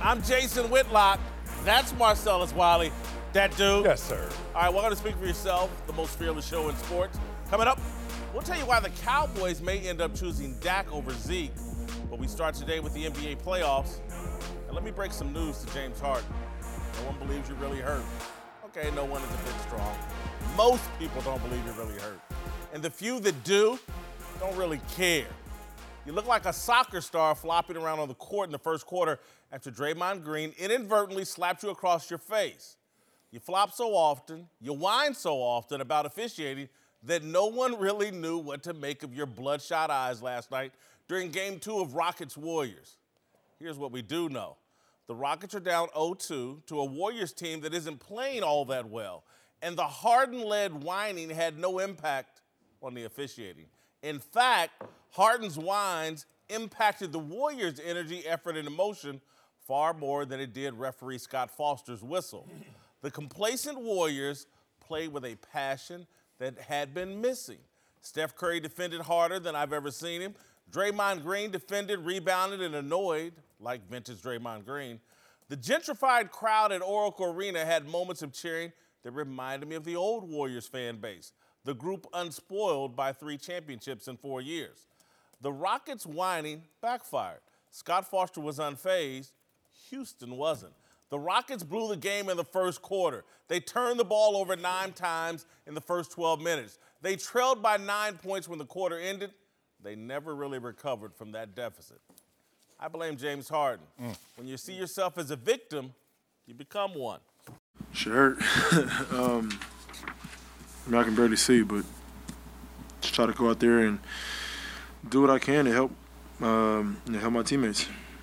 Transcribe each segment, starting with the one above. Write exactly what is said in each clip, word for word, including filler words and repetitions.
I'm Jason Whitlock. That's Marcellus Wiley. That dude. Yes, sir. All right, welcome to Speak for Yourself, the most fearless show in sports. Coming up, we'll tell you why the Cowboys may end up choosing Dak over Zeke. But we start today with the N B A playoffs. And let me break some news to James Harden. No one believes you're really hurt. Okay, no one is a bit strong. Most people don't believe you're really hurt. And the few that do don't really care. You look like a soccer star flopping around on the court in the first quarter after Draymond Green inadvertently slapped you across your face. You flop so often, you whine so often about officiating that no one really knew what to make of your bloodshot eyes last night during game two of Rockets-Warriors. Here's what we do know. The Rockets are down oh two to a Warriors team that isn't playing all that well, and the Harden-led whining had no impact on the officiating. In fact, Harden's whines impacted the Warriors' energy, effort, and emotion far more than it did referee Scott Foster's whistle. The complacent Warriors played with a passion that had been missing. Steph Curry defended harder than I've ever seen him. Draymond Green defended, rebounded, and annoyed, like vintage Draymond Green. The gentrified crowd at Oracle Arena had moments of cheering that reminded me of the old Warriors fan base, the group unspoiled by three championships in four years. The Rockets' whining backfired. Scott Foster was unfazed. Houston wasn't. The Rockets blew the game in the first quarter. They turned the ball over nine times in the first twelve minutes. They trailed by nine points when the quarter ended. They never really recovered from that deficit. I blame James Harden. Mm. When you see yourself as a victim, you become one. Sure. um, I mean, I can barely see, but just try to go out there and do what I can to help, um, to help my teammates.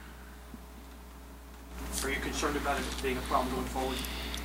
Are you concerned about it being a problem going forward?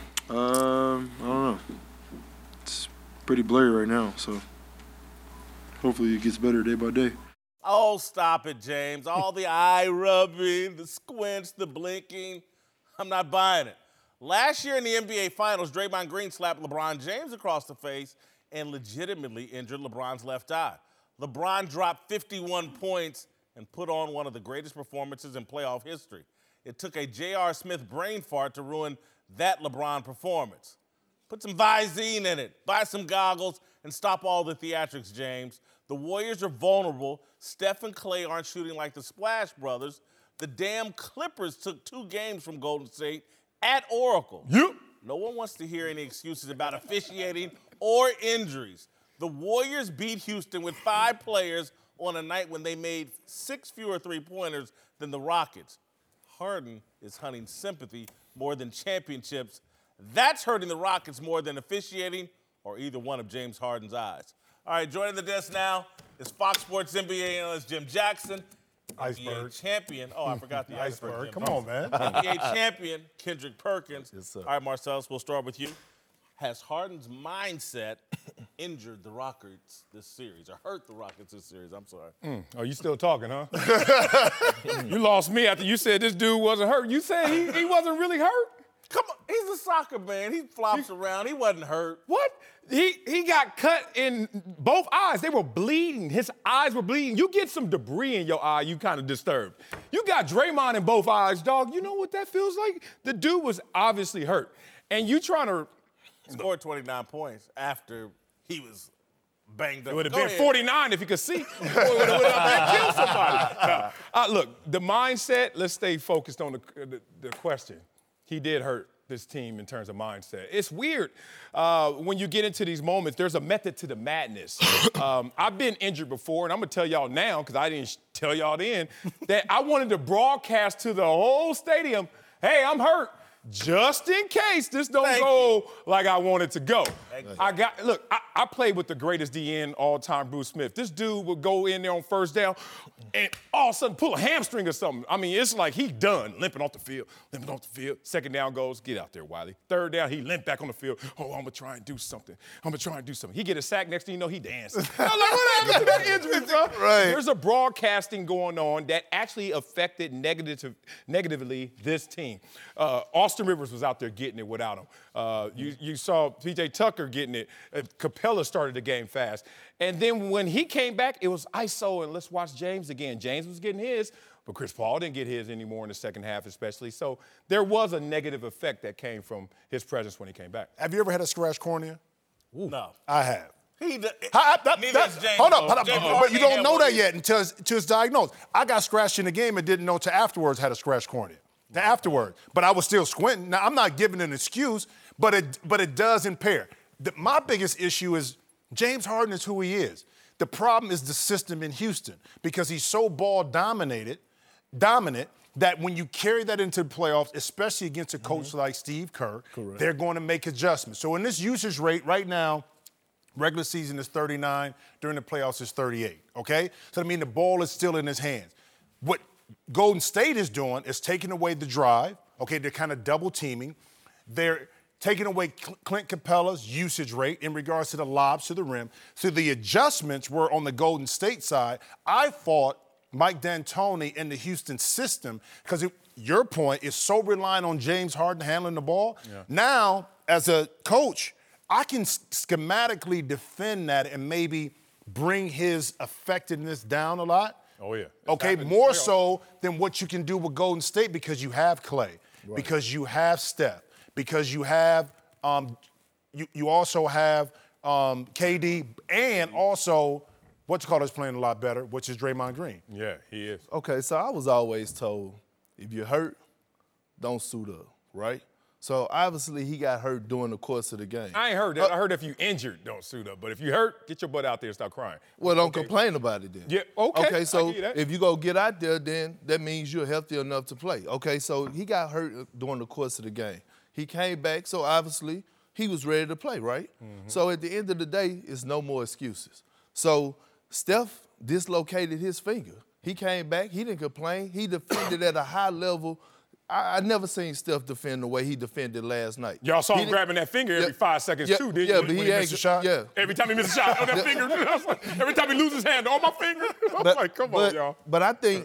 Um, I don't know. It's pretty blurry right now, so hopefully it gets better day by day. Oh, stop it, James. All the eye rubbing, the squints, the blinking. I'm not buying it. Last year in the N B A Finals, Draymond Green slapped LeBron James across the face and legitimately injured LeBron's left eye. LeBron dropped fifty-one points and put on one of the greatest performances in playoff history. It took a J R. Smith brain fart to ruin that LeBron performance. Put some Visine in it, buy some goggles, and stop all the theatrics, James. The Warriors are vulnerable. Steph and Clay aren't shooting like the Splash Brothers. The damn Clippers took two games from Golden State at Oracle. Yep. No one wants to hear any excuses about officiating or injuries. The Warriors beat Houston with five players on a night when they made six fewer three-pointers than the Rockets. Harden is hunting sympathy more than championships. That's hurting the Rockets more than officiating or either one of James Harden's eyes. All right, joining the desk now is Fox Sports N B A analyst Jim Jackson. Iceberg. N B A champion. Oh, I forgot the iceberg. Iceberg. Jim. Come on, man. N B A champion Kendrick Perkins. Yes, sir. All right, Marcellus, we'll start with you. Has Harden's mindset injured the Rockets this series, or hurt the Rockets this series? I'm sorry. Mm. Oh, you still talking, huh? You lost me after you said this dude wasn't hurt. You said he, he wasn't really hurt? Come on, he's a soccer man. He flops he, around. He wasn't hurt. What? He he got cut in both eyes. They were bleeding. His eyes were bleeding. You get some debris in your eye, you kind of disturbed. You got Draymond in both eyes, dog. You know what that feels like? The dude was obviously hurt. And you trying to... Scored twenty-nine points after he was banged up. It would have Go been ahead. forty-nine if he could see. It would have killed somebody. Uh, uh, look, the mindset, let's stay focused on the, the, the question. He did hurt this team in terms of mindset. It's weird uh, when you get into these moments, there's a method to the madness. um, I've been injured before, and I'm going to tell y'all now, because I didn't tell y'all then, that I wanted to broadcast to the whole stadium, hey, I'm hurt. Just in case this don't Thank go you. like I want it to go. Thank you. I got look, I, I played with the greatest D N all time, Bruce Smith. This dude would go in there on first down and all of a sudden pull a hamstring or something. I mean, it's like he done, limping off the field, limping off the field. Second down goes, get out there, Wiley. Third down, he limped back on the field. Oh, I'm gonna try and do something. I'm gonna try and do something. He get a sack, next thing you know, he dancing. I'm like, what happened to that injury, bro? Right. There's a broadcasting going on that actually affected negative, negatively this team. Uh, Austin Rivers was out there getting it without him. Uh, you, you saw P J Tucker getting it. Uh, Capella started the game fast. And then when he came back, it was I S O and let's watch James again. James was getting his, but But Chris Paul didn't get his anymore in the second half, especially. So there was a negative effect that came from his presence when he came back. Have you ever had a scratch cornea? No. I have. He d- I, I, that, neither that, has James hold up, Harden. hold up, James but Harden you ain't don't had know one that either. yet until it's, until it's diagnosed. I got scratched in the game and didn't know until afterwards had a scratch cornea. The afterwards, but I was still squinting. Now I'm not giving an excuse, but it but it does impair. The, my biggest issue is James Harden is who he is. The problem is the system in Houston because he's so ball dominated, dominant that when you carry that into the playoffs, especially against a coach mm-hmm. like Steve Kerr, Correct. They're going to make adjustments. So in this usage rate right now, regular season is thirty-nine, during the playoffs is thirty-eight, okay? So I mean the ball is still in his hands. What Golden State is doing is taking away the drive, okay? They're kind of double teaming. They're taking away Clint Capella's usage rate in regards to the lobs to the rim. So the adjustments were on the Golden State side. I thought Mike D'Antoni and the Houston system, because your point is so reliant on James Harden handling the ball. Yeah. Now, as a coach, I can schematically defend that and maybe bring his effectiveness down a lot. Oh, yeah. It's okay, happened. more so than what you can do with Golden State because you have Clay, right. because you have Steph, because you have um, you, you also have um, K D, and also what's called is playing a lot better, which is Draymond Green. Yeah, he is. Okay, so I was always told if you're hurt, don't suit up, right? So obviously he got hurt during the course of the game. I ain't heard that. Uh, I heard if you injured, don't suit up. But if you hurt, get your butt out there and start crying. Well, don't okay. complain about it then. Yeah, okay. Okay, so I get that. if you go get out there, then that means you're healthy enough to play. Okay, so he got hurt during the course of the game. He came back, so obviously he was ready to play, right? Mm-hmm. So at the end of the day, it's no more excuses. So Steph dislocated his finger. He came back. He didn't complain. He defended at a high level. I, I never seen Steph defend the way he defended last night. Y'all saw he him grabbing that finger every yeah, five seconds yeah, too, didn't yeah, you? but When he, he ain't missed a shot? Yeah. Every time he missed a shot on that finger, I was like, every time he loses his hand on my finger, I'm but, like, come but, on, y'all. But I think,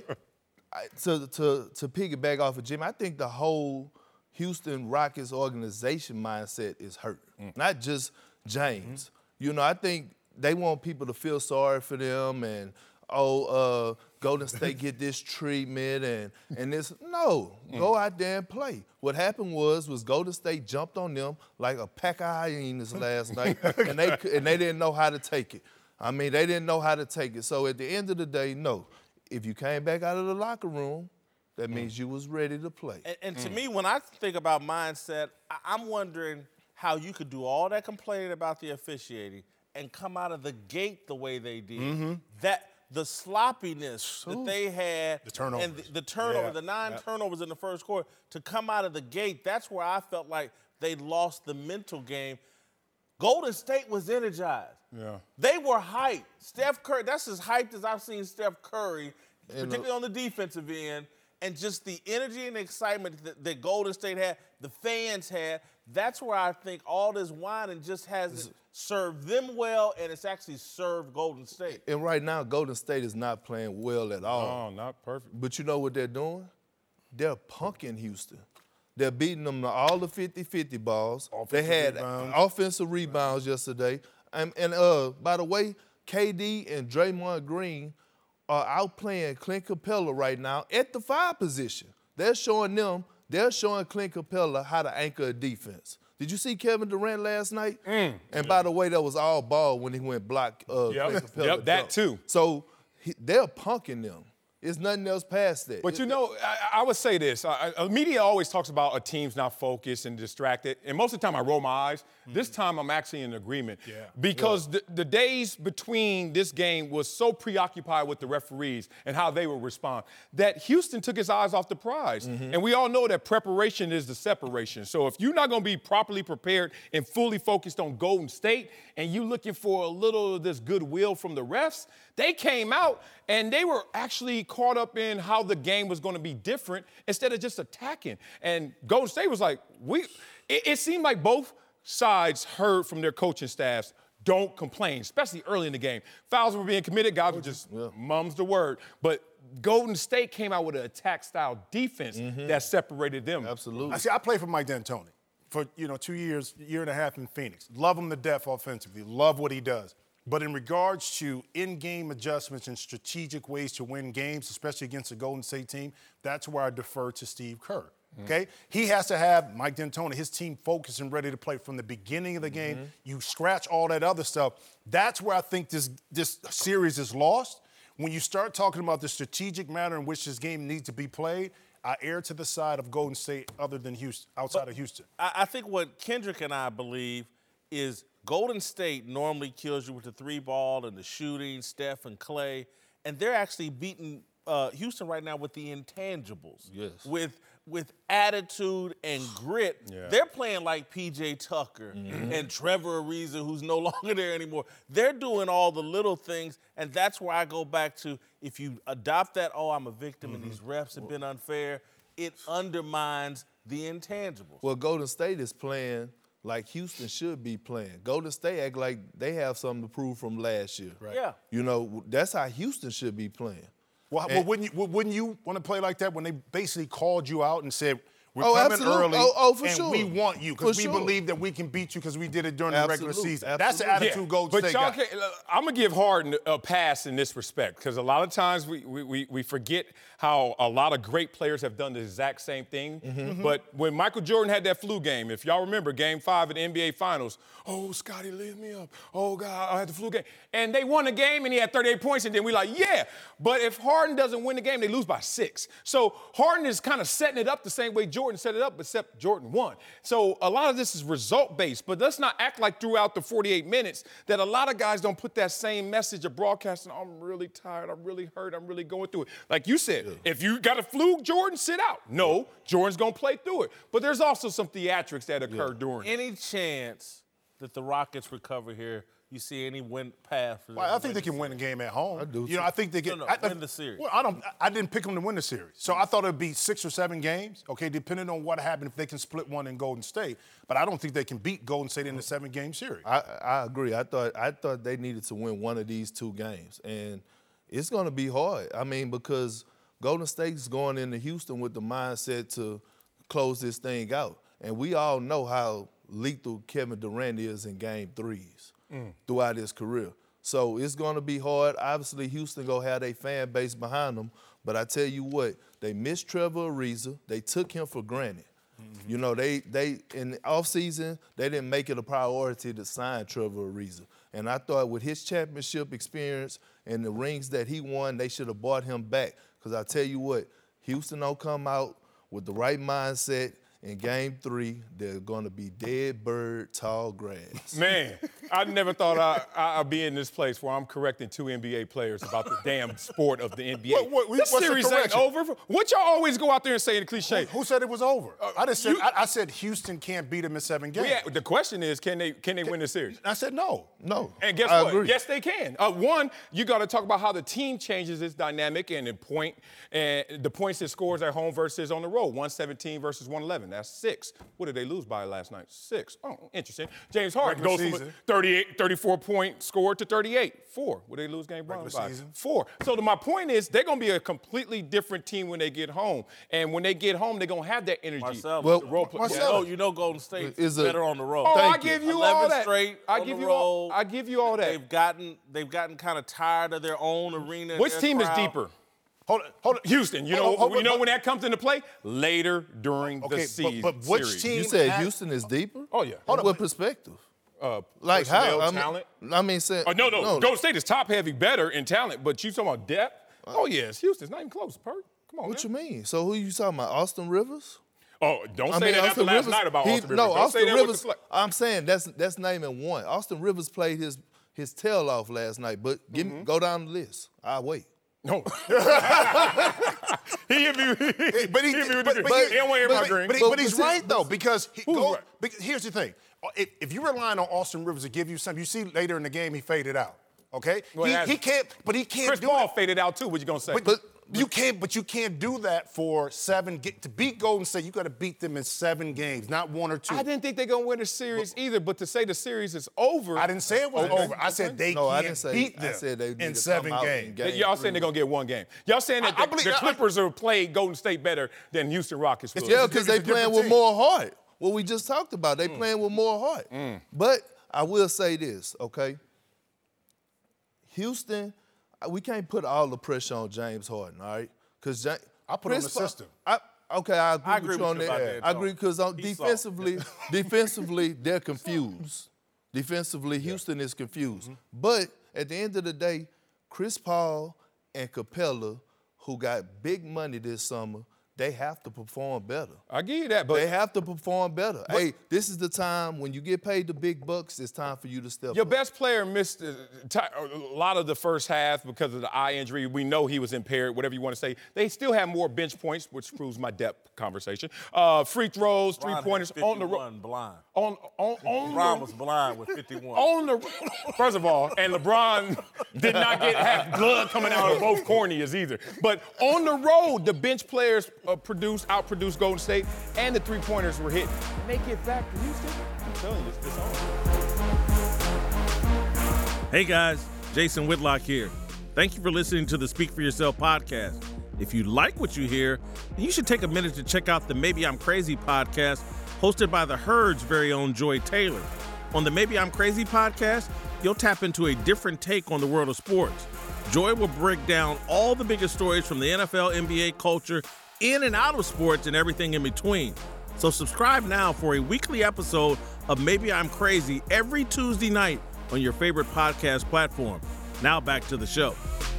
to, to, to piggyback off of Jim, I think the whole Houston Rockets organization mindset is hurt. Mm. Not just James. Mm-hmm. You know, I think they want people to feel sorry for them and, oh, uh, Golden State get this treatment and and this. No, mm. go out there and play. What happened was was Golden State jumped on them like a pack of hyenas last night, and they and they didn't know how to take it. I mean, they didn't know how to take it. So at the end of the day, no. If you came back out of the locker room, that means mm. you was ready to play. And, and to mm. me, when I think about mindset, I, I'm wondering how you could do all that complaining about the officiating and come out of the gate the way they did. Mm-hmm. That. The sloppiness Ooh. that they had, the turnovers, and the, the turnover, yeah. the nine yep. turnovers in the first quarter, to come out of the gate, that's where I felt like they lost the mental game. Golden State was energized. Yeah. They were hyped. Steph Curry, that's as hyped as I've seen Steph Curry, and particularly uh, on the defensive end, and just the energy and excitement that, that Golden State had, the fans had. That's where I think all this whining just hasn't served them well, and it's actually served Golden State. And right now, Golden State is not playing well at all. No, not perfect. But you know what they're doing? They're punking Houston. They're beating them to all the fifty-fifty balls. Offensive they had rebounds. offensive rebounds yesterday. And, and uh, by the way, K D and Draymond Green are outplaying Clint Capella right now at the five position. They're showing them, they're showing Clint Capella how to anchor a defense. Did you see Kevin Durant last night? Mm. And by the way, that was all ball when he went block uh, yep. Clint Capella. Yep, that jump. too. So he, they're punking them. It's nothing else past that. But you know, I, I would say this. I, I, media always talks about a team's not focused and distracted. And most of the time I roll my eyes. Mm-hmm. This time I'm actually in agreement. Yeah. Because yeah. The, the days between this game was so preoccupied with the referees and how they would respond that Houston took his eyes off the prize. Mm-hmm. And we all know that preparation is the separation. So if you're not going to be properly prepared and fully focused on Golden State and you're looking for a little of this goodwill from the refs, they came out and they were actually caught up in how the game was going to be different instead of just attacking. And Golden State was like, we. It, it seemed like both sides heard from their coaching staffs, don't complain, especially early in the game. Fouls were being committed, guys were just yeah. mum's the word. But Golden State came out with an attack-style defense mm-hmm. that separated them. Absolutely. I see. I played for Mike D'Antoni for you know two years, year and a half in Phoenix. Love him to death offensively. Love what he does. But in regards to in-game adjustments and strategic ways to win games, especially against a Golden State team, that's where I defer to Steve Kerr. Okay? He has to have Mike D'Antoni, his team focused and ready to play from the beginning of the game. Mm-hmm. You scratch all that other stuff. That's where I think this, this series is lost. When you start talking about the strategic manner in which this game needs to be played, I err to the side of Golden State other than Houston, outside but of Houston. I, I think what Kendrick and I believe is Golden State normally kills you with the three ball and the shooting, Steph and Clay, and they're actually beating uh, Houston right now with the intangibles. Yes. With with attitude and grit. Yeah. They're playing like P J Tucker mm-hmm. and Trevor Ariza, who's no longer there anymore. They're doing all the little things, and that's where I go back to, if you adopt that, oh, I'm a victim mm-hmm. and these refs have been unfair, it undermines the intangibles. Well, Golden State is playing like Houston should be playing. Golden State act like they have something to prove from last year. Right. Yeah. You know, that's how Houston should be playing. Well, well wouldn't you wouldn't you want to play like that when they basically called you out and said, we're oh, coming absolutely. early oh, oh, for and sure. we want you because we sure. believe that we can beat you because we did it during absolutely. the regular season. Absolutely. That's the attitude yeah, Golden but State y'all got. Can, uh, I'm going to give Harden a pass in this respect because a lot of times we, we, we forget how a lot of great players have done the exact same thing. Mm-hmm. But when Michael Jordan had that flu game, if y'all remember game five of the N B A Finals, oh, Scotty, lift me up. Oh, God, I had the flu game. And they won the game and he had thirty-eight points and then we like, yeah. But if Harden doesn't win the game, they lose by six. So Harden is kind of setting it up the same way Jordan set it up, except Jordan won. So a lot of this is result-based, but let's not act like throughout the forty-eight minutes that a lot of guys don't put that same message of broadcasting, I'm really tired, I'm really hurt, I'm really going through it. Like you said, yeah. if you got a flu, Jordan, sit out. No, Jordan's going to play through it. But there's also some theatrics that occur yeah. during Any chance that the Rockets recover here? You see any win path? For well, I think they can win a game at home. I do. You know, I think they can no, no, I, win the series. Well, I don't. I didn't pick them to win the series, so I thought it'd be six or seven games. Okay, depending on what happened, if they can split one in Golden State, but I don't think they can beat Golden State in a seven-game series. I, I agree. I thought I thought they needed to win one of these two games, and it's going to be hard. I mean, because Golden State's going into Houston with the mindset to close this thing out, and we all know how lethal Kevin Durant is in game threes. Mm. throughout his career. So it's going to be hard. Obviously, Houston going to have their fan base behind them. But I tell you what, they missed Trevor Ariza. They took him for granted. Mm-hmm. You know, they they in the offseason, they didn't make it a priority to sign Trevor Ariza. And I thought with his championship experience and the rings that he won, they should have brought him back. Because I tell you what, Houston don't come out with the right mindset. In game three, they're going to be dead bird, tall grass. Man, I never thought I, I'd be in this place where I'm correcting two N B A players about the damn sport of the N B A. What, what, this what's series ain't over. What y'all always go out there and say in the cliche? Who, who said it was over? Uh, I just said you, I, I said Houston can't beat them in seven games. Yeah, the question is, can they can they win the series? I said no. No. And guess I what? Agree. Yes, they can. Uh, one, you got to talk about how the team changes its dynamic and the point and the points it scores at home versus on the road. one seventeen versus one eleven. That's six. What did they lose by last night? Six. Oh, interesting. James Harden Regular goes season. from a thirty-eight, thirty-four point score to thirty-eight. Four. What did they lose game one by? Season. Four. So to my point is, they're going to be a completely different team when they get home. And when they get home, they're going to have that energy. Marcel, Well, the role play. Marcel. You know, you know Golden State Is is a- better on the road. Oh, I Thank you. give you eleven all that. straight I on give the you all. road. I give you all that. They've gotten they've gotten kind of tired of their own arena. Which their team is crowd. deeper? Hold on, hold on. Houston. You Hold know, on, hold on, you know but- when that comes into play? Later during Okay, the but- season. but which series. team- You said has- Houston is deeper? Oh yeah. Hold on, What but- perspective? Uh, Like personnel, how? I mean, talent. I mean, say, Oh, no, no, Golden State is top heavy, better in talent, but you talking about depth? Oh yes, Houston's not even close. Perk. Come on. What man. you mean? So who you talking about? Austin Rivers? Oh, don't I say mean, that after Austin last Rivers, night about he- Austin Rivers. No, Don't Austin say that with Rivers. the fl- I'm saying that's that's naming one. Austin Rivers played his his tail off last night, but give me, go down the list. I'll wait. No. he hit me. He, But he, hit me with but, the but, green. he, He don't want to hear but, my green. but, he, But- but he's but see- right though because, he, Who's go, right? because here's the thing: if, if you're relying on Austin Rivers to give you something, you see later in the game he faded out. Okay, Well, he, that's- he can't, but he can't Chris do Paul it. faded out too. What you gonna say? But, but you can't, but you can't do that for seven. Get, to beat Golden State, you got to beat them in seven games, not one or two. I didn't think they're gonna win the series either. But to say the series is over, I didn't say it was Okay. over. I said they No, I can't didn't say- beat I them said they need in to seven come out in games. game- Y'all saying they're gonna get one game. Y'all saying that I- I the, believe- the I- Clippers have played Golden State better than Houston Rockets will. Yeah, because they it's a different playing with team. more heart. What we just talked about, Mm. they playing with more heart. But I will say this, okay? Houston, we can't put all the pressure on James Harden, all right? Because I put on the system. I, okay, I agree, I agree with you with on you that. about that, I agree Tony. because on He's defensively, defensively they're confused. Defensively, Houston is confused. But at the end of the day, Chris Paul and Capella, who got big money this summer, they have to perform better. I give you that, but They have to perform better. Hey, this is the time when you get paid the big bucks, it's time for you to step your up. best player missed uh, ti- a lot of the first half because of the eye injury. We know he was impaired, whatever you want to say. They still have more bench points, which proves my depth conversation. Uh, free throws, Bron had three-pointers on the road. fifty-one blind. On, on, on Bron the, was blind with fifty-one. on the first of all, and LeBron did not get have blood coming out of both corneas either. But on the road, the bench players uh, produced, outproduced Golden State, and the three-pointers were hit. Make it back to Houston. I'm telling you, it's, it's on. Hey guys, Jason Whitlock here. Thank you for listening to the Speak for Yourself podcast. If you like what you hear, then you should take a minute to check out the Maybe I'm Crazy podcast hosted by the Herd's very own Joy Taylor. On the Maybe I'm Crazy podcast, you'll tap into a different take on the world of sports. Joy will break down all the biggest stories from the N F L, N B A, culture, in and out of sports, and everything in between. So subscribe now for a weekly episode of Maybe I'm Crazy every Tuesday night on your favorite podcast platform. Now back to the show.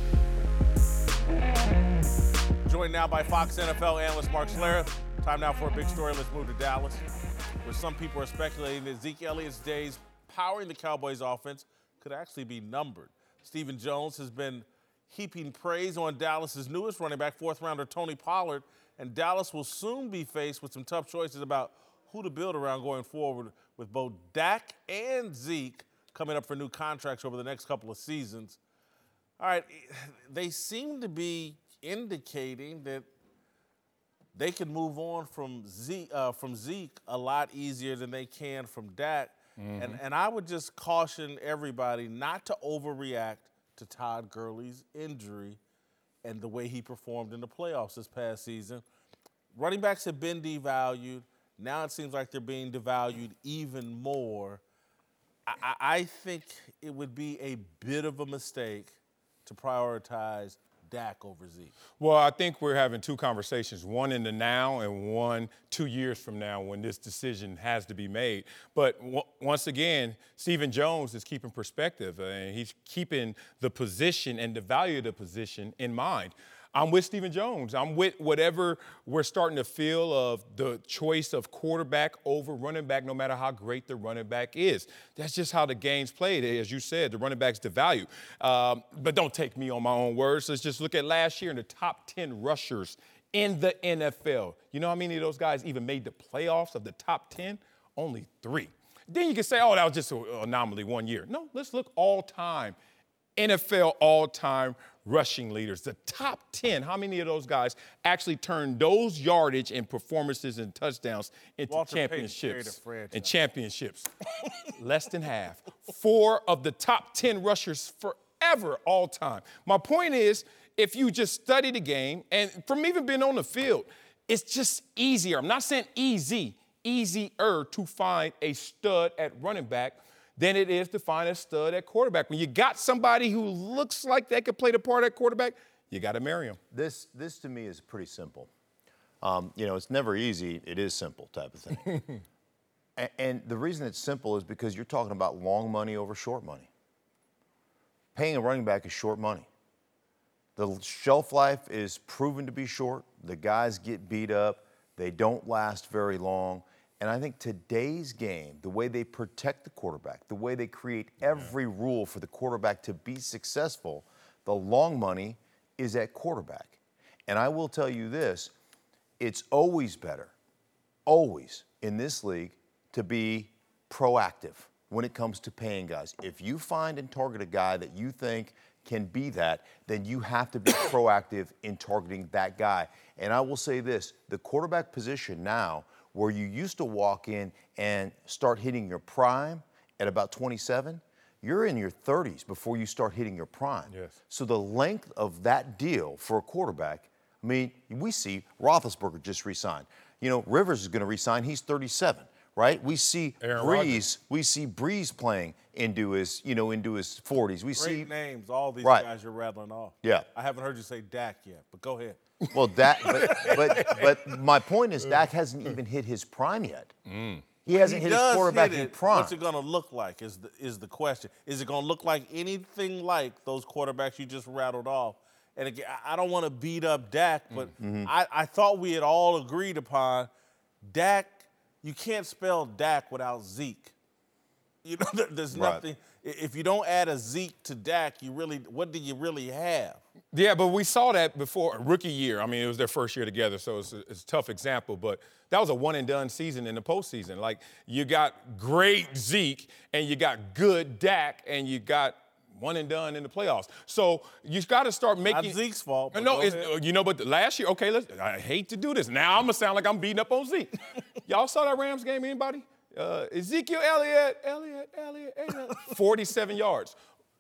Joined now by Fox N F L analyst Mark Schlereth. Time now for a big story. Let's move to Dallas, where some people are speculating that Zeke Elliott's days powering the Cowboys offense could actually be numbered. Stephen Jones has been heaping praise on Dallas's newest running back, fourth rounder Tony Pollard, and Dallas will soon be faced with some tough choices about who to build around going forward, with both Dak and Zeke coming up for new contracts over the next couple of seasons. All right, they seem to be indicating that they can move on from Zeke, uh, from Zeke a lot easier than they can from Dak. Mm-hmm. And, and I would just caution everybody not to overreact to Todd Gurley's injury and the way he performed in the playoffs this past season. Running backs have been devalued. Now it seems like they're being devalued even more. I, I think it would be a bit of a mistake to prioritize Dak over Zeke. Well, I think we're having two conversations, one in the now and one two years from now when this decision has to be made. But w- once again, Stephen Jones is keeping perspective, uh, and he's keeping the position and the value of the position in mind. I'm with Stephen Jones. I'm with whatever we're starting to feel of the choice of quarterback over running back, no matter how great the running back is. That's just how the game's played. As you said, the running back's devalued. Um, but don't take me on my own words. Let's just look at last year in the top ten rushers in the N F L. You know how many of those guys even made the playoffs of the top ten? Only three. Then you can say, oh, that was just an anomaly one year. No, let's look all time. N F L all-time rushing leaders, the top ten. How many of those guys actually turned those yardage and performances and touchdowns into Walter championships? Payton And championships. Less than half. Four of the top ten rushers forever all-time. My point is, if you just study the game, and from even being on the field, it's just easier. I'm not saying easy, easier to find a stud at running back than it is to find a stud at quarterback. When you got somebody who looks like they could play the part at quarterback, you got to marry him. This, this to me is pretty simple. Um, you know, it's never easy. It is simple type of thing. and, and the reason it's simple is because you're talking about long money over short money. Paying a running back is short money. The shelf life is proven to be short. The guys get beat up. They don't last very long. And I think today's game, the way they protect the quarterback, the way they create every rule for the quarterback to be successful, the long money is at quarterback. And I will tell you this, it's always better, always in this league, to be proactive when it comes to paying guys. If you find and target a guy that you think can be that, then you have to be proactive in targeting that guy. And I will say this, the quarterback position now, where you used to walk in and start hitting your prime at about twenty-seven, you're in your thirties before you start hitting your prime. Yes. So the length of that deal for a quarterback, I mean, we see Roethlisberger just re-signed. You know, Rivers is going to re-sign. He's thirty-seven. right? We see Aaron Breeze. Rodgers. We see Breeze playing into his, you know, into his forties. We Great see names, all these Right. guys you're rattling off. Yeah. I haven't heard you say Dak yet, but go ahead. Well, Dak, but, but but my point is Dak hasn't even hit his prime yet. He hasn't He hit his does quarterback hit in it. prime. What's it going to look like is the, is the question. Is it going to look like anything like those quarterbacks you just rattled off? And again, I I don't want to beat up Dak, but I, I thought we had all agreed upon Dak, you can't spell Dak without Zeke. You know, there- there's Right. nothing. If you don't add a Zeke to Dak, you really, what do you really have? Yeah, but we saw that before rookie year. I mean, it was their first year together, so it's a, it's a tough example. But that was a one and done season in the postseason. Like you got great Zeke and you got good Dak and you got one and done in the playoffs. So you got to start making. Not Zeke's fault. but No, go it's, ahead. you know, but last year, okay, let's. I hate to do this. Now I'm gonna sound like I'm beating up on Zeke. Y'all saw that Rams game? Anybody? Uh, Ezekiel Elliott, Elliott, Elliott, Elliott, forty-seven yards.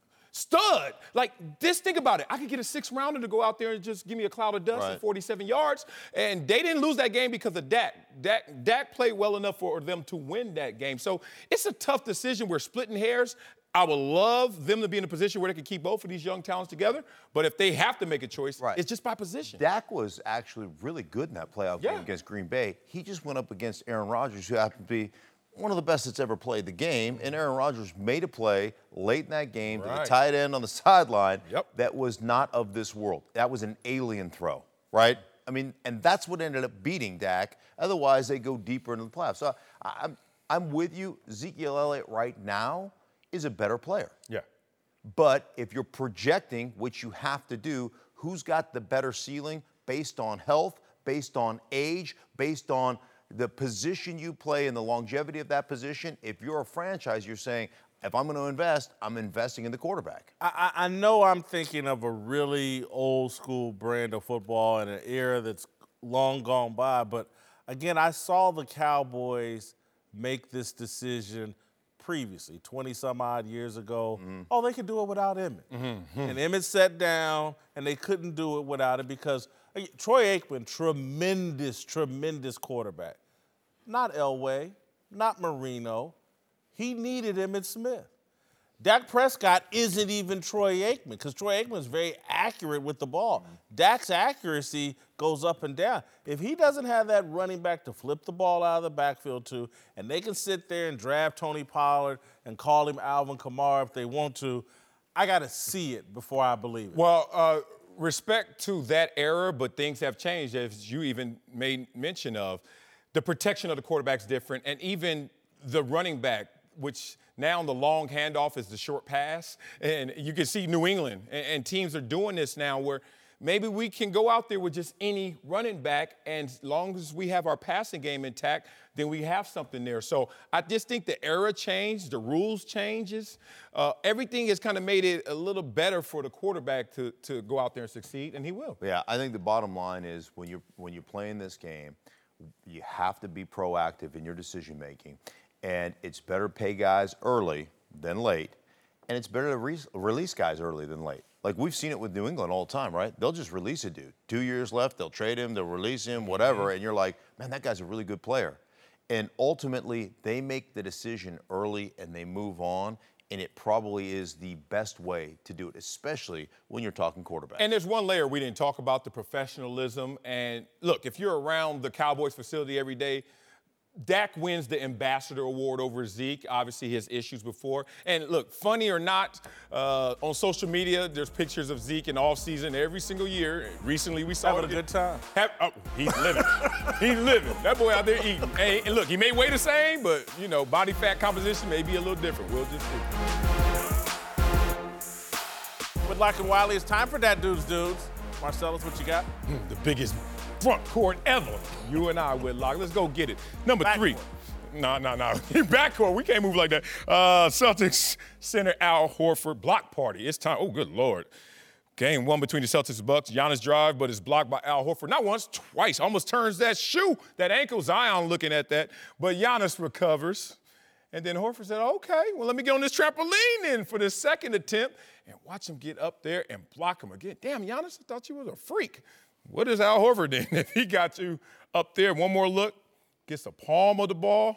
Stud. Like, just think about it. I could get a six rounder to go out there and just give me a cloud of dust Right. at forty-seven yards. And they didn't lose that game because of Dak. Dak. Dak played well enough for them to win that game. So it's a tough decision. We're splitting hairs. I would love them to be in a position where they could keep both of these young talents together. But if they have to make a choice, Right. it's just by position. Dak was actually really good in that playoff Yeah. game against Green Bay. He just went up against Aaron Rodgers, who happened to be one of the best that's ever played the game. And Aaron Rodgers made a play late in that game to the Right. tight end on the sideline Yep. that was not of this world. That was an alien throw, right? I mean, and that's what ended up beating Dak. Otherwise, they go deeper into the playoffs. So I, I'm, I'm with you. Ezekiel Elliott right now is a better player. Yeah. But if you're projecting, which you have to do, who's got the better ceiling based on health, based on age, based on the position you play and the longevity of that position? If you're a franchise, you're saying, if I'm going to invest, I'm investing in the quarterback. I, I I know I'm thinking of a really old school brand of football in an era that's long gone by, but again, I saw the Cowboys make this decision previously, twenty some odd years ago. Oh, they could do it without Emmett. And Emmett sat down, and they couldn't do it without it because uh, Troy Aikman, tremendous, tremendous quarterback. Not Elway, not Marino. He needed Emmitt Smith. Dak Prescott isn't even Troy Aikman because Troy Aikman is very accurate with the ball. Dak's accuracy goes up and down. If he doesn't have that running back to flip the ball out of the backfield to, and they can sit there and draft Tony Pollard and call him Alvin Kamara if they want to, I got to see it before I believe it. Well, uh, respect to that era, but things have changed, as you even made mention of. The protection of the quarterback's different, and even the running back, which now the long handoff is the short pass. And you can see New England, and, and teams are doing this now where maybe we can go out there with just any running back, and as long as we have our passing game intact, then we have something there. So I just think the era changed, the rules changes. Uh, everything has kind of made it a little better for the quarterback to, to go out there and succeed, and he will. Yeah, I think the bottom line is when you're when you're playing this game, you have to be proactive in your decision making, and it's better to pay guys early than late, and it's better to re- release guys early than late. Like we've seen it with New England all the time, right? They'll just release a dude. Two years left, they'll trade him, they'll release him, whatever, and you're like, man, that guy's a really good player. And ultimately, they make the decision early and they move on. And it probably is the best way to do it, especially when you're talking quarterback. And there's one layer we didn't talk about, the professionalism. And look, if you're around the Cowboys facility every day, Dak wins the Ambassador Award over Zeke. Obviously, he has issues before. And look, funny or not, uh, on social media, there's pictures of Zeke in off season every single year. Recently, we saw Having it a good time. Have, oh, he's living. He's living. That boy out there eating. And, and look, he may weigh the same, but, you know, body fat composition may be a little different. We'll just see. With Lock and Wiley, it's time for that Dudes Dudes. Marcellus, what you got? The biggest front court ever. You and I, Whitlock. Let's go get it. Number Back three. court. No, no, no. Backcourt. We can't move like that. Uh, Celtics center Al Horford block party. It's time. Oh, good Lord. Game one between the Celtics and Bucks. Giannis drive, but it's blocked by Al Horford. Not once, twice. Almost turns that shoe, that ankle. Zion looking at that. But Giannis recovers. And then Horford said, okay, well, let me get on this trampoline then for this second attempt and watch him get up there and block him again. Damn, Giannis, I thought you was a freak. What is Al Horford then if he got you up there? One more look, gets the palm of the ball,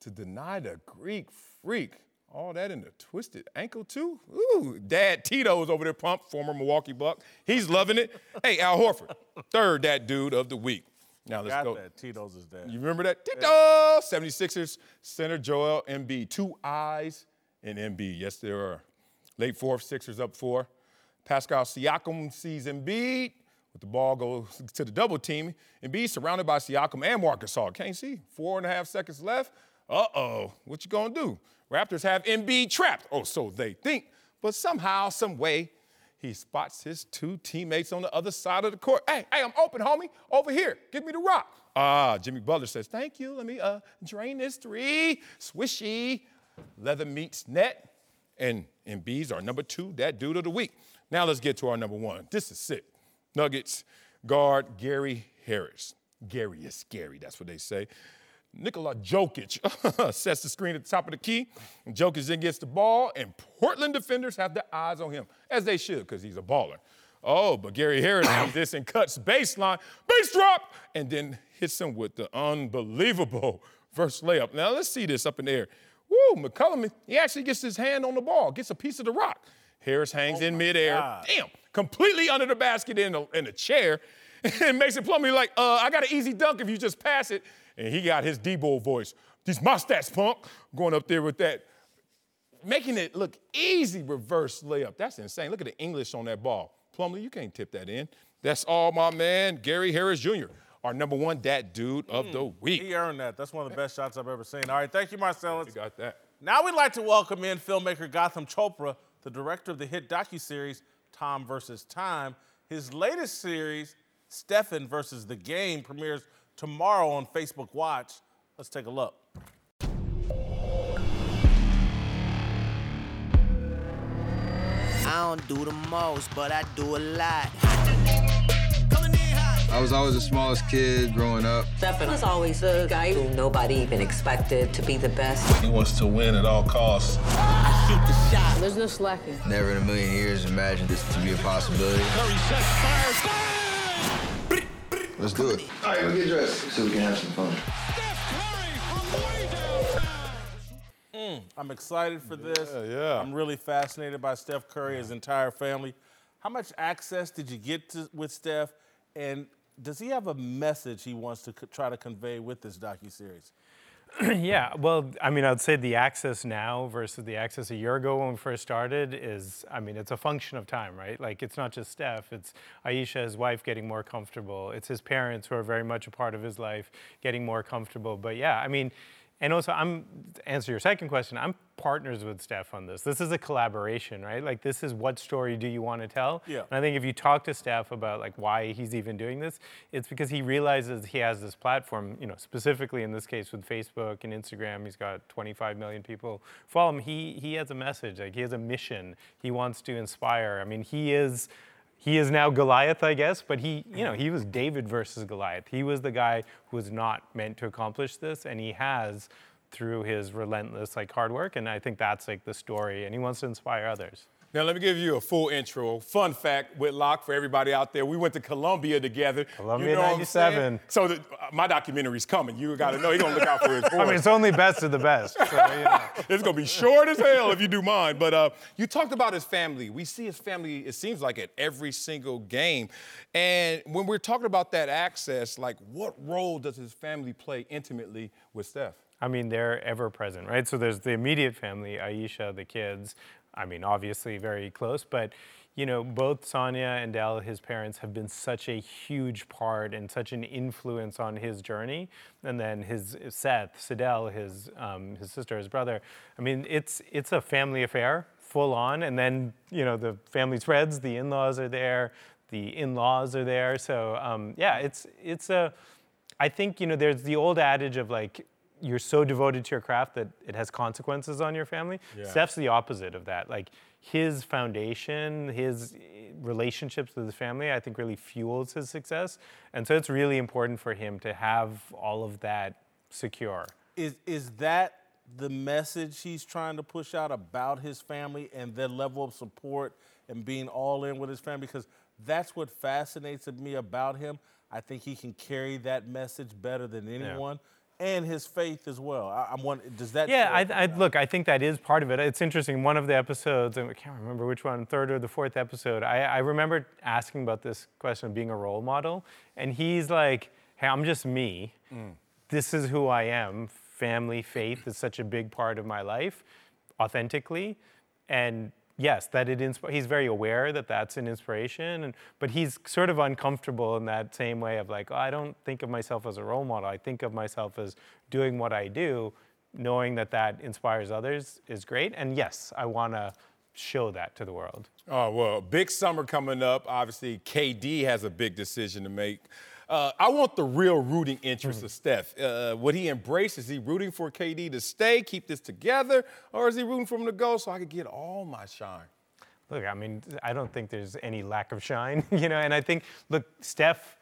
to deny the Greek freak. All that in the twisted ankle, too? Ooh, Dad Tito's over there, pump, former Milwaukee Buck. He's loving it. Hey, Al Horford, third that dude of the week. Now let's Got go. that. Tito's is dead. You remember that? Tito! seventy-sixers center Joel Embiid. Two eyes in Embiid. Yes, there are. Late fourth, Sixers up four. Pascal Siakam sees Embiid. With the ball goes to the double team. Embiid surrounded by Siakam and Marc Gasol. Can't see. Four and a half seconds left. Uh-oh. What you gonna do? Raptors have Embiid trapped. Oh, so they think. But somehow, some way, he spots his two teammates on the other side of the court. Hey, hey, I'm open, homie. Over here. Give me the rock. Ah, Jimmy Butler says, thank you. Let me uh, drain this three. Swishy. Leather meets net. And Embiid's our number two, that dude of the week. Now let's get to our number one. This is sick. Nuggets guard Gary Harris. Gary is scary, that's what they say. Nikola Jokic sets the screen at the top of the key. And Jokic then gets the ball, and Portland defenders have their eyes on him, as they should, because he's a baller. Oh, but Gary Harris sees this and cuts baseline, base drop, and then hits him with the unbelievable first layup. Now let's see this up in the air. Woo, McCollum, he actually gets his hand on the ball, gets a piece of the rock. Harris hangs oh in midair. God. Damn, completely under the basket in a, in a chair. And Mason Plumlee like, uh, I got an easy dunk if you just pass it. And he got his Debo voice. These my stats, punk. Going up there with that. Making it look easy reverse layup. That's insane. Look at the English on that ball. Plumlee, you can't tip that in. That's all my man, Gary Harris Junior, our number one dat dude of mm, the week. He earned that. That's one of the best shots I've ever seen. All right, thank you, Marcellus. You got that. Now we'd like to welcome in filmmaker Gotham Chopra, the director of the hit docuseries Tom versus Time. His latest series, Stephen versus the Game, premieres tomorrow on Facebook Watch. Let's take a look. I don't do the most, but I do a lot. I was always the smallest kid growing up. Stephen was always the guy who nobody even expected to be the best. He wants to win at all costs. I shoot the shot. There's no slacking. Never in a million years imagined this to be a possibility. Let's do it. All right, we'll get dressed so we can have some fun. Mm, I'm excited for this. Yeah, yeah. I'm really fascinated by Steph Curry, his entire family. How much access did you get to, with Steph? And does he have a message he wants to co- try to convey with this docuseries? Yeah, well, I mean, I'd say the access now versus the access a year ago when we first started is, I mean, it's a function of time, right? Like, it's not just Steph, it's Ayesha, his wife, getting more comfortable. It's his parents who are very much a part of his life, getting more comfortable. But yeah, I mean, and also, I'm, to answer your second question, I'm partners with Steph on this. This is a collaboration, right? Like, this is what story do you want to tell? Yeah. And I think if you talk to Steph about, like, why he's even doing this, it's because he realizes he has this platform, you know, specifically in this case with Facebook and Instagram. He's got twenty-five million people follow him. He, he has a message, like, he has a mission. He wants to inspire. I mean, he is... He is now Goliath, I guess, but he, you know, he was David versus Goliath. He was the guy who was not meant to accomplish this, and he has through his relentless, like, hard work, and I think that's, like, the story, and he wants to inspire others. Now, let me give you a full intro. Fun fact, Whitlock, for everybody out there, we went to Columbia together. Columbia you know ninety-seven. So the, uh, my documentary's coming. You got to know. He's going to look out for his voice. I mean, it's only best of the best. So, you know. It's going to be short as hell if you do mine. But uh, you talked about his family. We see his family, it seems like, at every single game. And when we're talking about that access, like, what role does his family play intimately with Steph? I mean, they're ever present, right? So there's the immediate family, Ayesha, the kids. I mean, obviously very close, but, you know, both Sonia and Dell, his parents, have been such a huge part and such an influence on his journey. And then his Seth, Sidel, his um, his sister, his brother. I mean, it's it's a family affair, full on. And then, you know, the family spreads, the in-laws are there, the in-laws are there. So, um, yeah, it's it's a, I think, you know, there's the old adage of, like, you're so devoted to your craft that it has consequences on your family. Yeah. Steph's the opposite of that. Like, his foundation, his relationships with his family, I think really fuels his success. And so it's really important for him to have all of that secure. Is is that the message he's trying to push out about his family and their level of support and being all in with his family? Because that's what fascinates me about him. I think he can carry that message better than anyone. Yeah. and his faith as well. I, I'm wondering, does that? Yeah, show I, I, look, I think that is part of it. It's interesting. One of the episodes, and I can't remember which one, third or the fourth episode, I, I remember asking about this question of being a role model, and he's like, hey, I'm just me. Mm. This is who I am. Family, faith is such a big part of my life, authentically, and yes, that it insp- he's very aware that that's an inspiration, and, but he's sort of uncomfortable in that same way of like, oh, I don't think of myself as a role model. I think of myself as doing what I do, knowing that that inspires others is great. And yes, I want to show that to the world. Oh, well, big summer coming up. Obviously, K D has a big decision to make. Uh, I want the real rooting interest mm-hmm. of Steph. Uh, would he embrace? Is he rooting for K D to stay, keep this together, or is he rooting for him to go so I could get all my shine? Look, I mean, I don't think there's any lack of shine, you know, and I think, look, Steph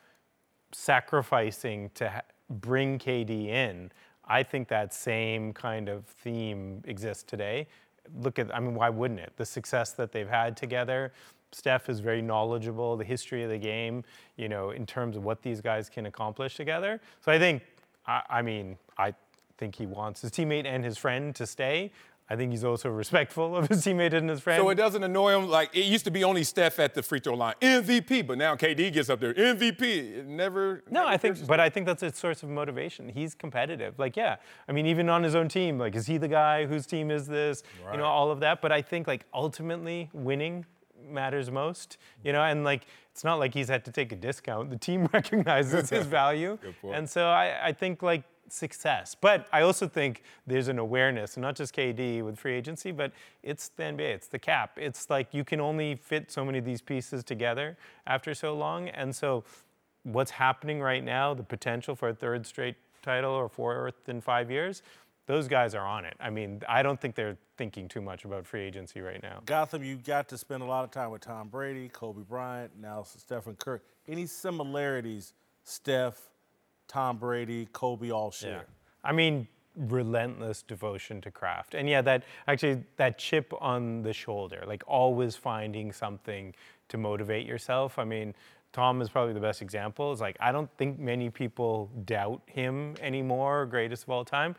sacrificing to ha- bring K D in, I think that same kind of theme exists today. Look at, I mean, why wouldn't it? The success that they've had together. Steph is very knowledgeable, the history of the game, you know, in terms of what these guys can accomplish together. So I think, I, I mean, I think he wants his teammate and his friend to stay. I think he's also respectful of his teammate and his friend. So it doesn't annoy him? Like, it used to be only Steph at the free throw line, M V P, but now K D gets up there, M V P. It never... No, never I think, but I think that's a source of motivation. He's competitive. Like, yeah, I mean, even on his own team, like, is he the guy? Whose team is this? Right. You know, all of that. But I think, like, ultimately, winning matters most, you know, and like it's not like he's had to take a discount. The team recognizes his value, and so I, I think like success. But I also think there's an awareness, and not just K D with free agency, but it's the N B A, it's the cap. It's like you can only fit so many of these pieces together after so long, and so what's happening right now, the potential for a third straight title or fourth in five years. Those guys are on it. I mean, I don't think they're thinking too much about free agency right now. Gotham, you got to spend a lot of time with Tom Brady, Kobe Bryant, now Stephen Curry. Any similarities, Steph, Tom Brady, Kobe all share? Yeah. I mean, relentless devotion to craft. And yeah, that actually, that chip on the shoulder, like always finding something to motivate yourself. I mean, Tom is probably the best example. It's like, I don't think many people doubt him anymore, greatest of all time.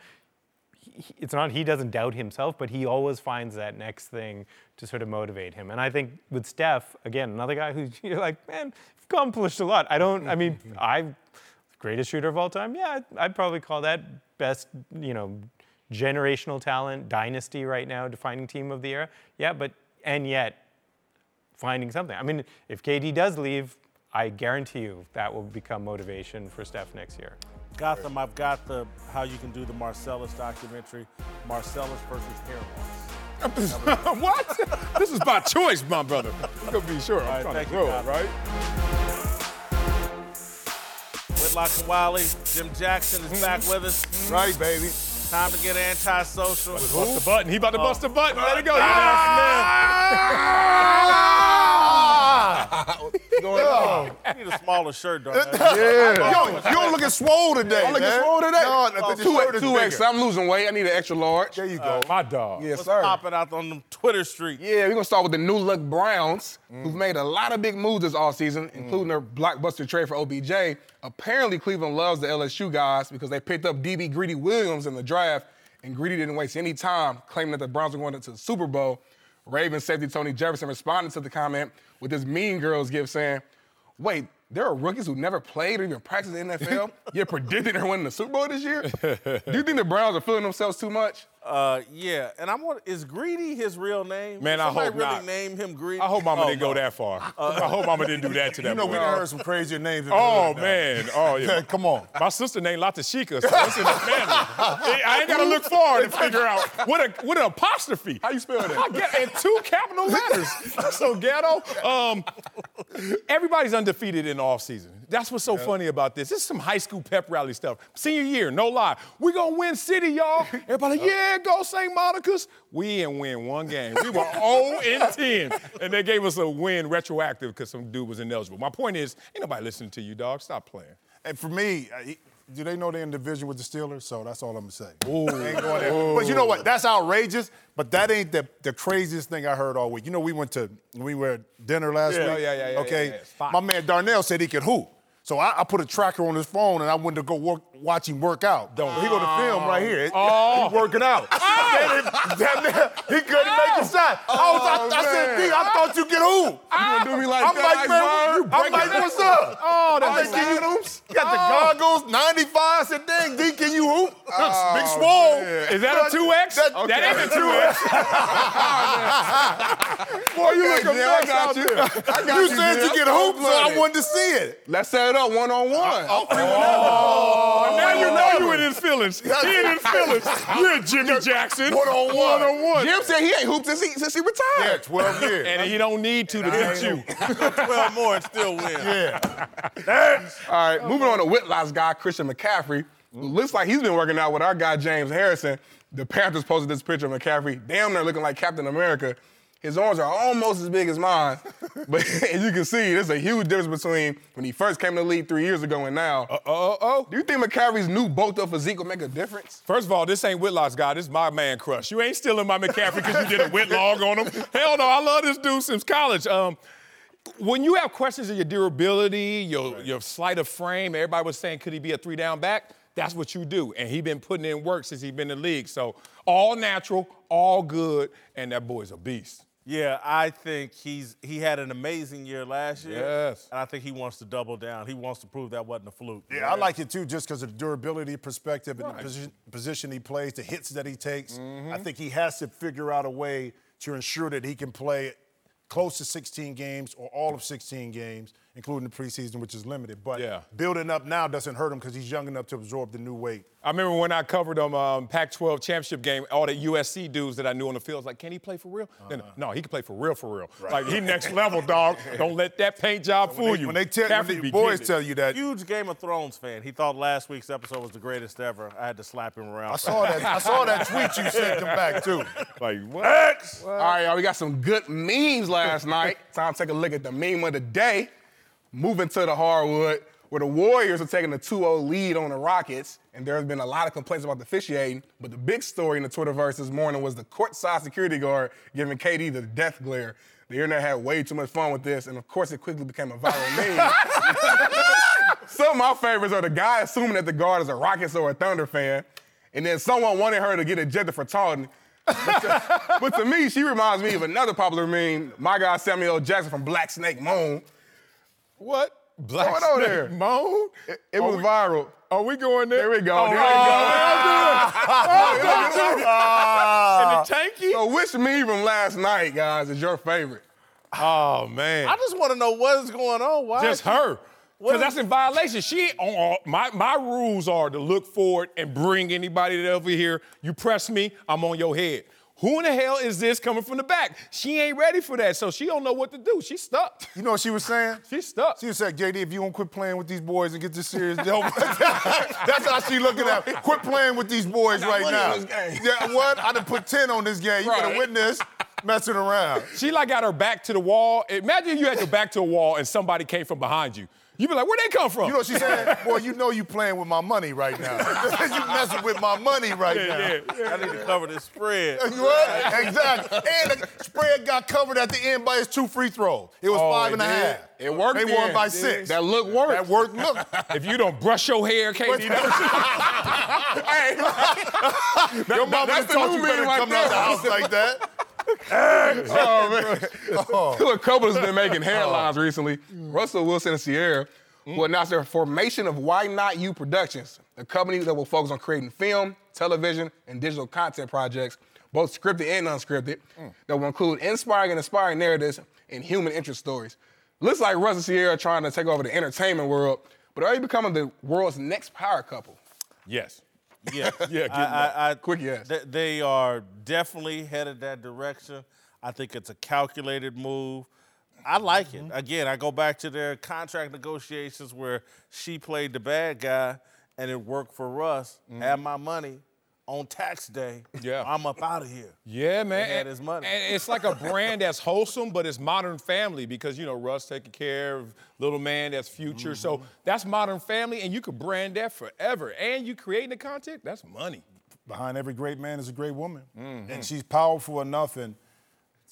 It's not he doesn't doubt himself, but he always finds that next thing to sort of motivate him. And I think with Steph, again, another guy who's you're like, man, accomplished a lot. I don't, I mean, I greatest shooter of all time. Yeah, I'd, I'd probably call that best, you know, generational talent, dynasty right now, defining team of the era. Yeah, but, and yet finding something. I mean, if K D does leave, I guarantee you that will become motivation for Steph next year. Gotham, I've got the how you can do the Marcellus documentary, Marcellus versus hair loss. What? This is by choice, my brother. I'm gonna be sure. I'm right, trying to grow, you, right? Whitlock and Wiley, Jim Jackson is back with us. Right, baby. Time to get antisocial. Bust the button. He about to oh. bust the button. Let it go. Going on. You need a smaller shirt, don't you? Yeah. Yo, you don't look swole today, I'm looking man. swole today? No, oh, two, two X. I'm losing weight. I need an extra large. There you go. Uh, my dog. Yes, What's sir. popping out on the Twitter street? Yeah, we're going to start with the New Look Browns, mm. who've made a lot of big moves this offseason, mm. including their blockbuster trade for O B J. Apparently, Cleveland loves the L S U guys because they picked up D B Greedy Williams in the draft, and Greedy didn't waste any time claiming that the Browns were going to the Super Bowl. Ravens safety Tony Jefferson responded to the comment with this Mean Girls gift saying, wait, there are rookies who never played or even practiced in the N F L, yet predicted they're winning the Super Bowl this year? Do you think the Browns are feeling themselves too much? Uh, yeah, and I'm wondering, is Greedy his real name? Man, Did I somebody hope really not. name him Greedy? I hope Mama oh, didn't no. go that far. Uh, I hope Mama didn't do that to that You know, boy. we done heard some crazier names. In Oh, the man. Oh, yeah. Come on. My sister named Latashika, so it's in the family. I ain't got to look far to figure out what a what an apostrophe. How you spell that? I get in two capital letters. That's so ghetto. Um, everybody's undefeated in the offseason. That's what's so yeah. funny about this. This is some high school pep rally stuff. Senior year, no lie. We gonna win city, y'all. Everybody like, yeah, go Saint Monica's. We didn't win one game. We were oh and ten. And they gave us a win retroactive because some dude was ineligible. My point is, ain't nobody listening to you, dog. Stop playing. And for me, uh, do they know they're in division with the Steelers? So that's all I'm gonna say. Ooh. They ain't going there. But you know what? That's outrageous. But that ain't the, the craziest thing I heard all week. You know, we went to we were at dinner last Yeah, week. yeah, yeah, yeah, Okay. yeah, yeah. My man Darnell said he could hoop. So I, I put a tracker on his phone and I went to go work watch him work out. Don't. He go to film right here. Oh. He's working out. Damn near, he couldn't make a shot. I, was, I, I said, D, I thought you get hoop. You gonna do me like I'm that, like, man, Iceberg? you I'm like, what's up? Oh, I'm that's like, can you, Adams? you got the goggles, ninety-five. I said, dang, D, can you hoop? Oh, Big swole. man. Is that a two X? That- That ain't a two X. Boy, you Okay, look a Jay, I mess got out you. there. I got You you, said Jay. you get hoop, so I Cold-blooded. wanted to see it. Let's set it up one on one. Oh, now you know you in his feelings. He in his feelings. You're Jimmy Jackson. One on one. One on one. Jim said he ain't hooped since he since he retired. Yeah, twelve years. And he don't need to to beat you. twelve more and still win. Yeah. All right, moving on to Whitlock's guy, Christian McCaffrey. Looks like he's been working out with our guy, James Harrison. The Panthers posted this picture of McCaffrey, damn near looking like Captain America. His arms are almost as big as mine. But as you can see, there's a huge difference between when he first came to the league three years ago and now. Uh-oh. Do you think McCaffrey's new bulked-up physique will make a difference? First of all, this ain't Whitlock's guy. This is my man Crush. You ain't stealing my McCaffrey because you did a Whitlock on him. Hell no, I love this dude since college. Um, when you have questions of your durability, your, your sleight of frame, everybody was saying, could he be a three-down back? That's what you do. And he been putting in work since he been in the league. So all natural, all good, and that boy's a beast. Yeah, I think he's he had an amazing year last year. Yes. And I think he wants to double down. He wants to prove that wasn't a fluke. Yeah, I like it too, just because of the durability perspective and Right. the position, position he plays, the hits that he takes. Mm-hmm. I think he has to figure out a way to ensure that he can play close to sixteen games or all of sixteen games, including the preseason, which is limited. But Yeah. building up now doesn't hurt him because he's young enough to absorb the new weight. I remember when I covered them um, Pac twelve championship game, all the U S C dudes that I knew on the field was like, can he play for real? Uh-huh. No, no, he can play for real, for real. Like, he next level, dog. Don't let that paint job fool When they, you. when they tell Caffrey when the be boys getting it. tell you that, Huge Game of Thrones fan. He thought last week's episode was the greatest ever. I had to slap him around. I saw that. I saw that tweet you sent him back too. Like, what? X. All right, y'all, we got some good memes last night. Time to take a look at the meme of the day. Moving to the hardwood, where the Warriors are taking a two oh lead on the Rockets, and there has been a lot of complaints about the officiating, but the big story in the Twitterverse this morning was the courtside security guard giving K D the death glare. The internet had way too much fun with this, and of course it quickly became a viral meme. Some of my favorites are the guy assuming that the guard is a Rockets or a Thunder fan, and then someone wanted her to get ejected for taunting. But to, but to me, she reminds me of another popular meme, my guy Samuel L. Jackson from Black Snake Moan. What? Black Going over Snake there. Moan? It, it was we- viral. Are we going there? There we go. Oh, there oh, we go. In the tanky? So which meme from last night, guys, is your favorite? Oh, man. I just want to know what is going on. Why? Just her. Because that's in violation. She ain't on all, my, my rules are to look forward and bring anybody that over here. You press me, I'm on your head. Who in the hell is this coming from the back? She ain't ready for that, so she don't know what to do. She's stuck. You know what she was saying? She's stuck. She said, J D, if you don't quit playing with these boys and get this serious, don't. That's how she looking at me. Quit playing with these boys right money now. on this game. Yeah, what? I done put ten on this game. You Right. better witness messing around. She like got her back to the wall. Imagine you had your back to a wall and somebody came from behind you. You be like, where'd they come from? You know what she said? Boy, you know you playing with my money right now. You messing with my money right yeah, now. yeah, yeah. I need to cover this spread. What? Exactly. And the spread got covered at the end by his two free throws. It was Oh, five it and a did? half. It worked They then. won by It six. That look worked. That worked. Look. If you don't brush your hair, K D, Hey, Your mama that's done the taught new you better meme right come out the there. house like that. oh, man. A couple has been making headlines recently. Russell Wilson and Sierra will announce their formation of Why Not You Productions, a company that will focus on creating film, television, and digital content projects, both scripted and unscripted, that will include inspiring and inspiring narratives and human interest stories. Looks like Russ and Sierra are trying to take over the entertainment world, but are you becoming the world's next power couple? Yes. Yeah, Yeah, get I, I, I, Quick yes. They, they are definitely headed that direction. I think it's a calculated move. I like it. Again, I go back to their contract negotiations where she played the bad guy and it worked for Russ. Have my money on tax day. Yeah. I'm up out of here. Yeah, man. He had And- his money. And it's like a brand that's wholesome, but it's Modern Family because, you know, Russ taking care of little man that's Future. So that's Modern Family, and you could brand that forever. And you creating the content, that's money. Behind every great man is a great woman. And she's powerful enough, and she,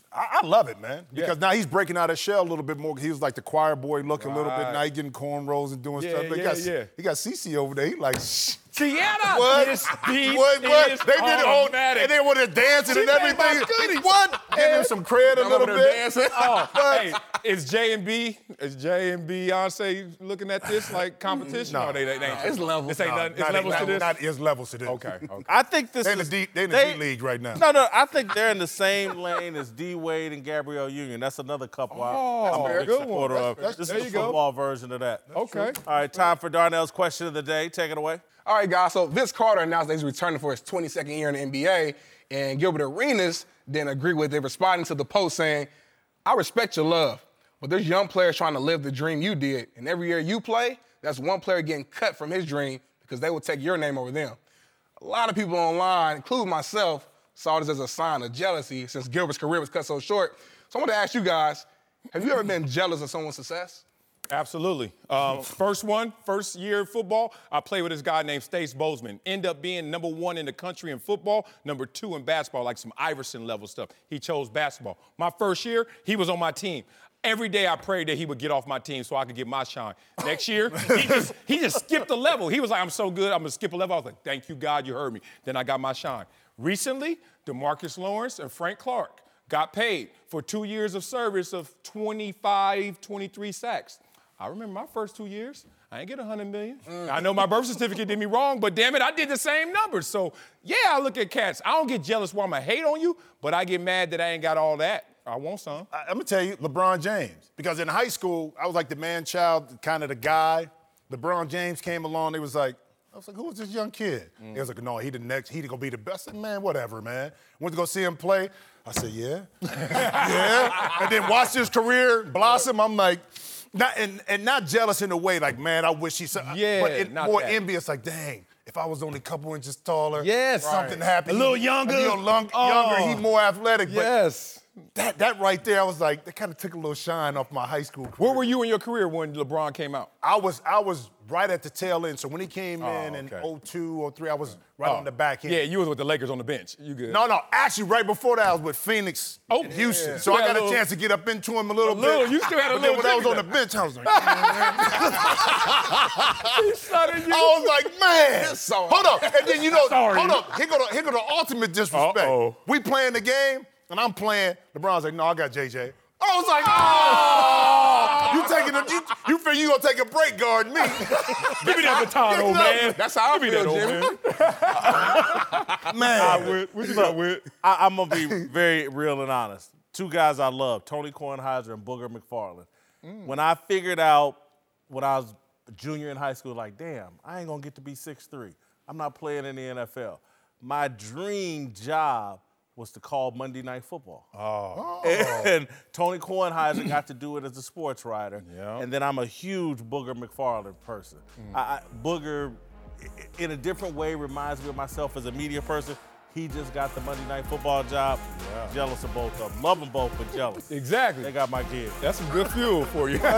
I, I love it, man. Because Yeah. now he's breaking out his shell a little bit more. He was like the choir boy looking a little bit. Right. Now he's getting cornrows and doing Yeah, stuff. But yeah, he got, yeah. He got Cece over there. He like, shh. Tiana, What? this beat What? What? is They did it all, automatic. and then when they're dancing She and made my everything. goodies. What? Give him some credit a I'm little over there bit. dancing. Oh, But- hey, is J and B, is J and Beyonce looking at this like competition? No. Or they, they, they ain't? It's levels. This ain't No, nothing. It's not, levels not, to this. Not is levels to this. Okay, okay. I think this They in the is D, they in the they- D League right now. No, no, I think they're in the same lane as D Wade and Gabrielle Union. That's another couple I- Oh, I'm a big good supporter one. of. That's- This there is you the go. football version of that. Okay. All right, time for Darnell's question of the day. Take it away. All right, guys. So Vince Carter announced that he's returning for his twenty-second year in the N B A, and Gilbert Arenas didn't agree with it, responding to the post saying, "I respect your love, but there's young players trying to live the dream you did, and every year you play, that's one player getting cut from his dream because they will take your name over them." A lot of people online, including myself, saw this as a sign of jealousy since Gilbert's career was cut so short. So I want to ask you guys, have you ever been jealous of someone's success? Absolutely. Um, first one, first year of football, I played with this guy named Stace Bozeman. End up being number one in the country in football, number two in basketball, like some Iverson level stuff. He chose basketball. My first year, he was on my team. Every day I prayed that he would get off my team so I could get my shine. Next year, he just he just skipped a level. He was like, I'm so good, I'm gonna skip a level. I was like, thank you, God, you heard me. Then I got my shine. Recently, DeMarcus Lawrence and Frank Clark got paid for two years of service of twenty-five, twenty-three sacks. I remember my first two years, I didn't get one hundred million. Mm. I know my birth certificate did me wrong, but damn it, I did the same numbers. So yeah, I look at cats. I don't get jealous where I'm gonna hate on you, but I get mad that I ain't got all that. I want some. I, I'm gonna tell you, LeBron James. Because in high school, I was like the man child, kind of the guy. LeBron James came along, they was like, I was like, who was this young kid? Mm. He was like, no, he the next, he gonna be the best. I said, man, whatever, man. Went to go see him play. I said, yeah. yeah. And then watched his career blossom. I'm like, not and, and not jealous in a way like, man, I wish he said, Yeah, but it, not more that. envious, like, dang, if I was only a couple inches taller, Yes. something Right. happened. A little He- younger. A little lung- Oh. younger, he more athletic. But Yes. that, that right there, I was like, that kind of took a little shine off my high school career. Where were you in your career when LeBron came out? I was I was right at the tail end. So when he came Oh, in in okay. oh two, oh three, I was right Oh. on the back end. Yeah, you was with the Lakers on the bench. You good? No, no. Actually, right before that, I was with Phoenix Oh, and Houston. yeah. So You I had got a a little- chance to get up into him a little A bit. little, you still had a But then little when I was on jigger the bench, I was like, you. I was like, man. So- hold up. And then you know, Sorry. hold up. Here go the, here go the ultimate disrespect. Uh-oh. We playing the game, and I'm playing. LeBron's like, no, I got J J. I was like, oh, you taking a, you, you figure you gonna take a break guarding me. Give me that baton, old man. That's how I Give me that, feel, old Jimmy. man. Man. I would, what you got with? I, I'm gonna be very real and honest. Two guys I love, Tony Kornheiser and Booger McFarland. When I figured out when I was a junior in high school, like, damn, I ain't gonna get to be six three. I'm not playing in the N F L. My dream job was to call Monday Night Football. Oh. And Tony Kornheiser got to do it as a sports writer. Yeah. And then I'm a huge Booger McFarland person. I, I, Booger, i- in a different way, reminds me of myself as a media person. He just got the Monday Night Football job. Yeah. Jealous of both of them. Love them both, but jealous. Exactly. They got my kid. That's some good fuel for you.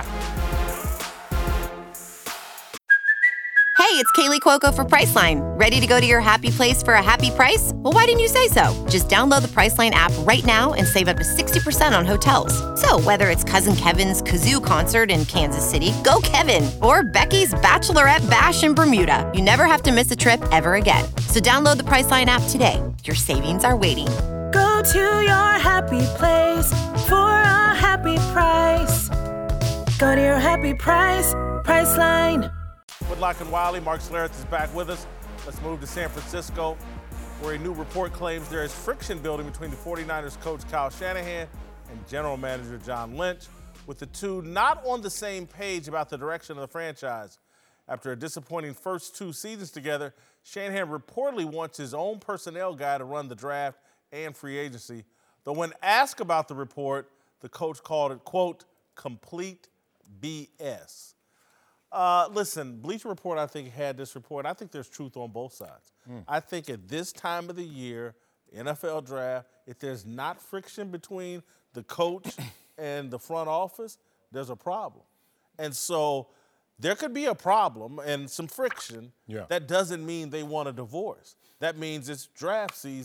Hey, it's Kaylee Cuoco for Priceline. Ready to go to your happy place for a happy price? Well, why didn't you say so? Just download the Priceline app right now and save up to sixty percent on hotels. So whether it's Cousin Kevin's Kazoo concert in Kansas City, go Kevin, or Becky's Bachelorette Bash in Bermuda, you never have to miss a trip ever again. So download the Priceline app today. Your savings are waiting. Go to your happy place for a happy price. Go to your happy price, Priceline. Woodlock and Wiley, Mark Schlereth is back with us. Let's move to San Francisco, where a new report claims there is friction building between the 49ers coach Kyle Shanahan and general manager John Lynch, with the two not on the same page about the direction of the franchise. After a disappointing first two seasons together, Shanahan reportedly wants his own personnel guy to run the draft and free agency. Though when asked about the report, the coach called it, quote, complete B S. Uh, listen, Bleacher Report, I think, had this report. I think there's truth on both sides. Mm. I think at this time of the year, N F L draft, if there's not friction between the coach and the front office, there's a problem. And so there could be a problem and some friction. Yeah. That doesn't mean they want a divorce. That means it's draft season,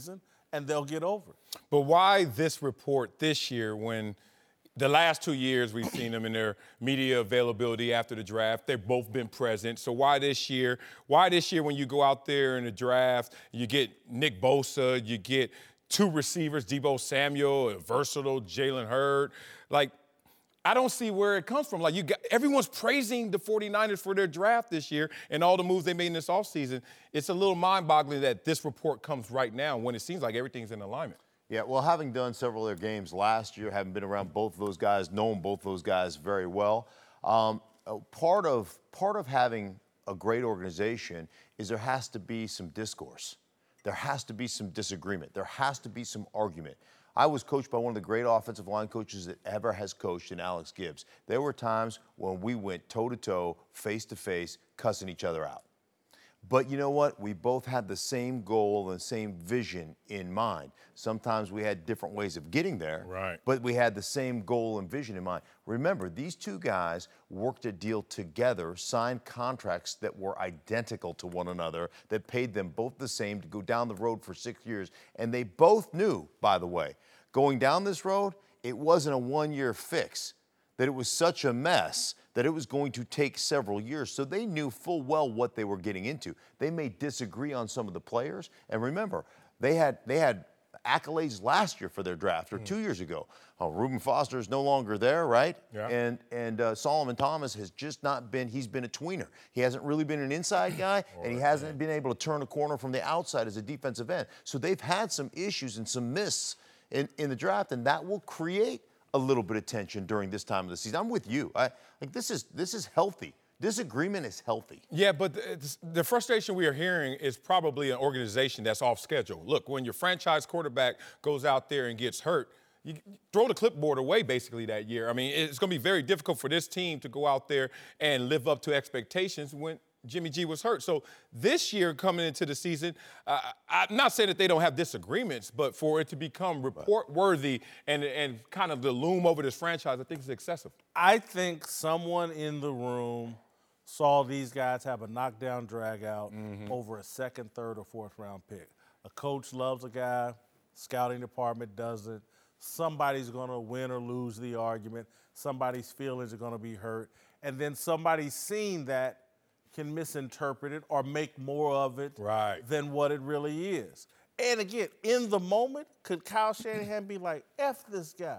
and they'll get over it. But why this report this year when the last two years we've seen them in their media availability after the draft? They've both been present. So why this year? Why this year when you go out there in the draft, you get Nick Bosa, you get two receivers, Deebo Samuel, a versatile Jalen Hurd. Like, I don't see where it comes from. Like, you got, everyone's praising the 49ers for their draft this year and all the moves they made in this offseason. It's a little mind-boggling that this report comes right now when it seems like everything's in alignment. Yeah, well, having done several of their games last year, having been around both of those guys, known both of those guys very well, um, part of part of having a great organization is there has to be some discourse. There has to be some disagreement. There has to be some argument. I was coached by one of the great offensive line coaches that ever has coached in Alex Gibbs. There were times when we went toe-to-toe, face-to-face, cussing each other out. But you know what? We both had the same goal and the same vision in mind. Sometimes we had different ways of getting there, right. but we had the same goal and vision in mind. Remember, these two guys worked a deal together, signed contracts that were identical to one another, that paid them both the same to go down the road for six years. And they both knew, by the way, going down this road, it wasn't a one-year fix, that it was such a mess that it was going to take several years. So they knew full well what they were getting into. They may disagree on some of the players. And remember, they had they had accolades last year for their draft, or mm. two years ago. Oh, Reuben Foster is no longer there, right? Yeah. And and uh, Solomon Thomas has just not been, he's been a tweener. He hasn't really been an inside guy, and he hasn't been able to turn a corner from the outside as a defensive end. So they've had some issues and some misses in, in the draft, and that will create a little bit of tension during this time of the season. I'm with you. I like this is this is healthy. Disagreement is healthy. Yeah, but the, the frustration we are hearing is probably an organization that's off schedule. Look, when your franchise quarterback goes out there and gets hurt, you throw the clipboard away basically that year. I mean, it's going to be very difficult for this team to go out there and live up to expectations when Jimmy G was hurt. So this year coming into the season, uh, I'm not saying that they don't have disagreements, but for it to become report-worthy and, and kind of the loom over this franchise, I think it's excessive. I think someone in the room saw these guys have a knockdown drag-out mm-hmm. over a second, third, or fourth round pick. A coach loves a guy, scouting department doesn't. Somebody's going to win or lose the argument. Somebody's feelings are going to be hurt. And then somebody's seen that can misinterpret it or make more of it right. than what it really is. And again, in the moment, could Kyle Shanahan be like, F this guy?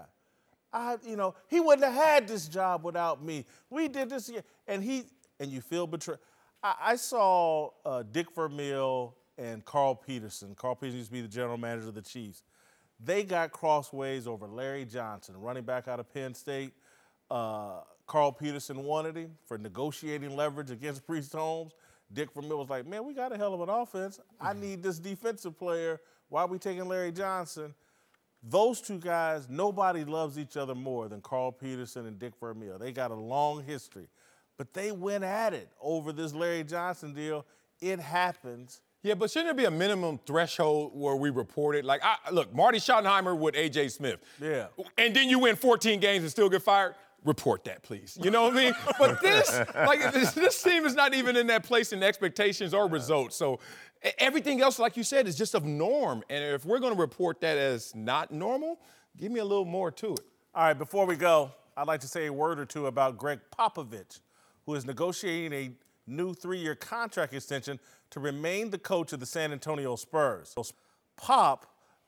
I, you know, he wouldn't have had this job without me. We did this, and he, and you feel betrayed. I, I saw uh, Dick Vermeil and Carl Peterson. Carl Peterson used to be the general manager of the Chiefs. They got crossways over Larry Johnson, running back out of Penn State. Uh, Carl Peterson wanted him for negotiating leverage against Priest Holmes. Dick Vermeil was like, man, we got a hell of an offense. I need this defensive player. Why are we taking Larry Johnson? Those two guys, nobody loves each other more than Carl Peterson and Dick Vermeil. They got a long history. But they went at it over this Larry Johnson deal. It happens. Yeah, but shouldn't there be a minimum threshold where we report it? Like, I, look, Marty Schottenheimer with A J Smith. Yeah. And then you win fourteen games and still get fired? Report that, please. You know what I mean? But this, like, this, this team is not even in that place in expectations or results. So everything else, like you said, is just of norm. And if we're going to report that as not normal, give me a little more to it. All right, before we go, I'd like to say a word or two about Greg Popovich, who is negotiating a new three-year contract extension to remain the coach of the San Antonio Spurs. Pop,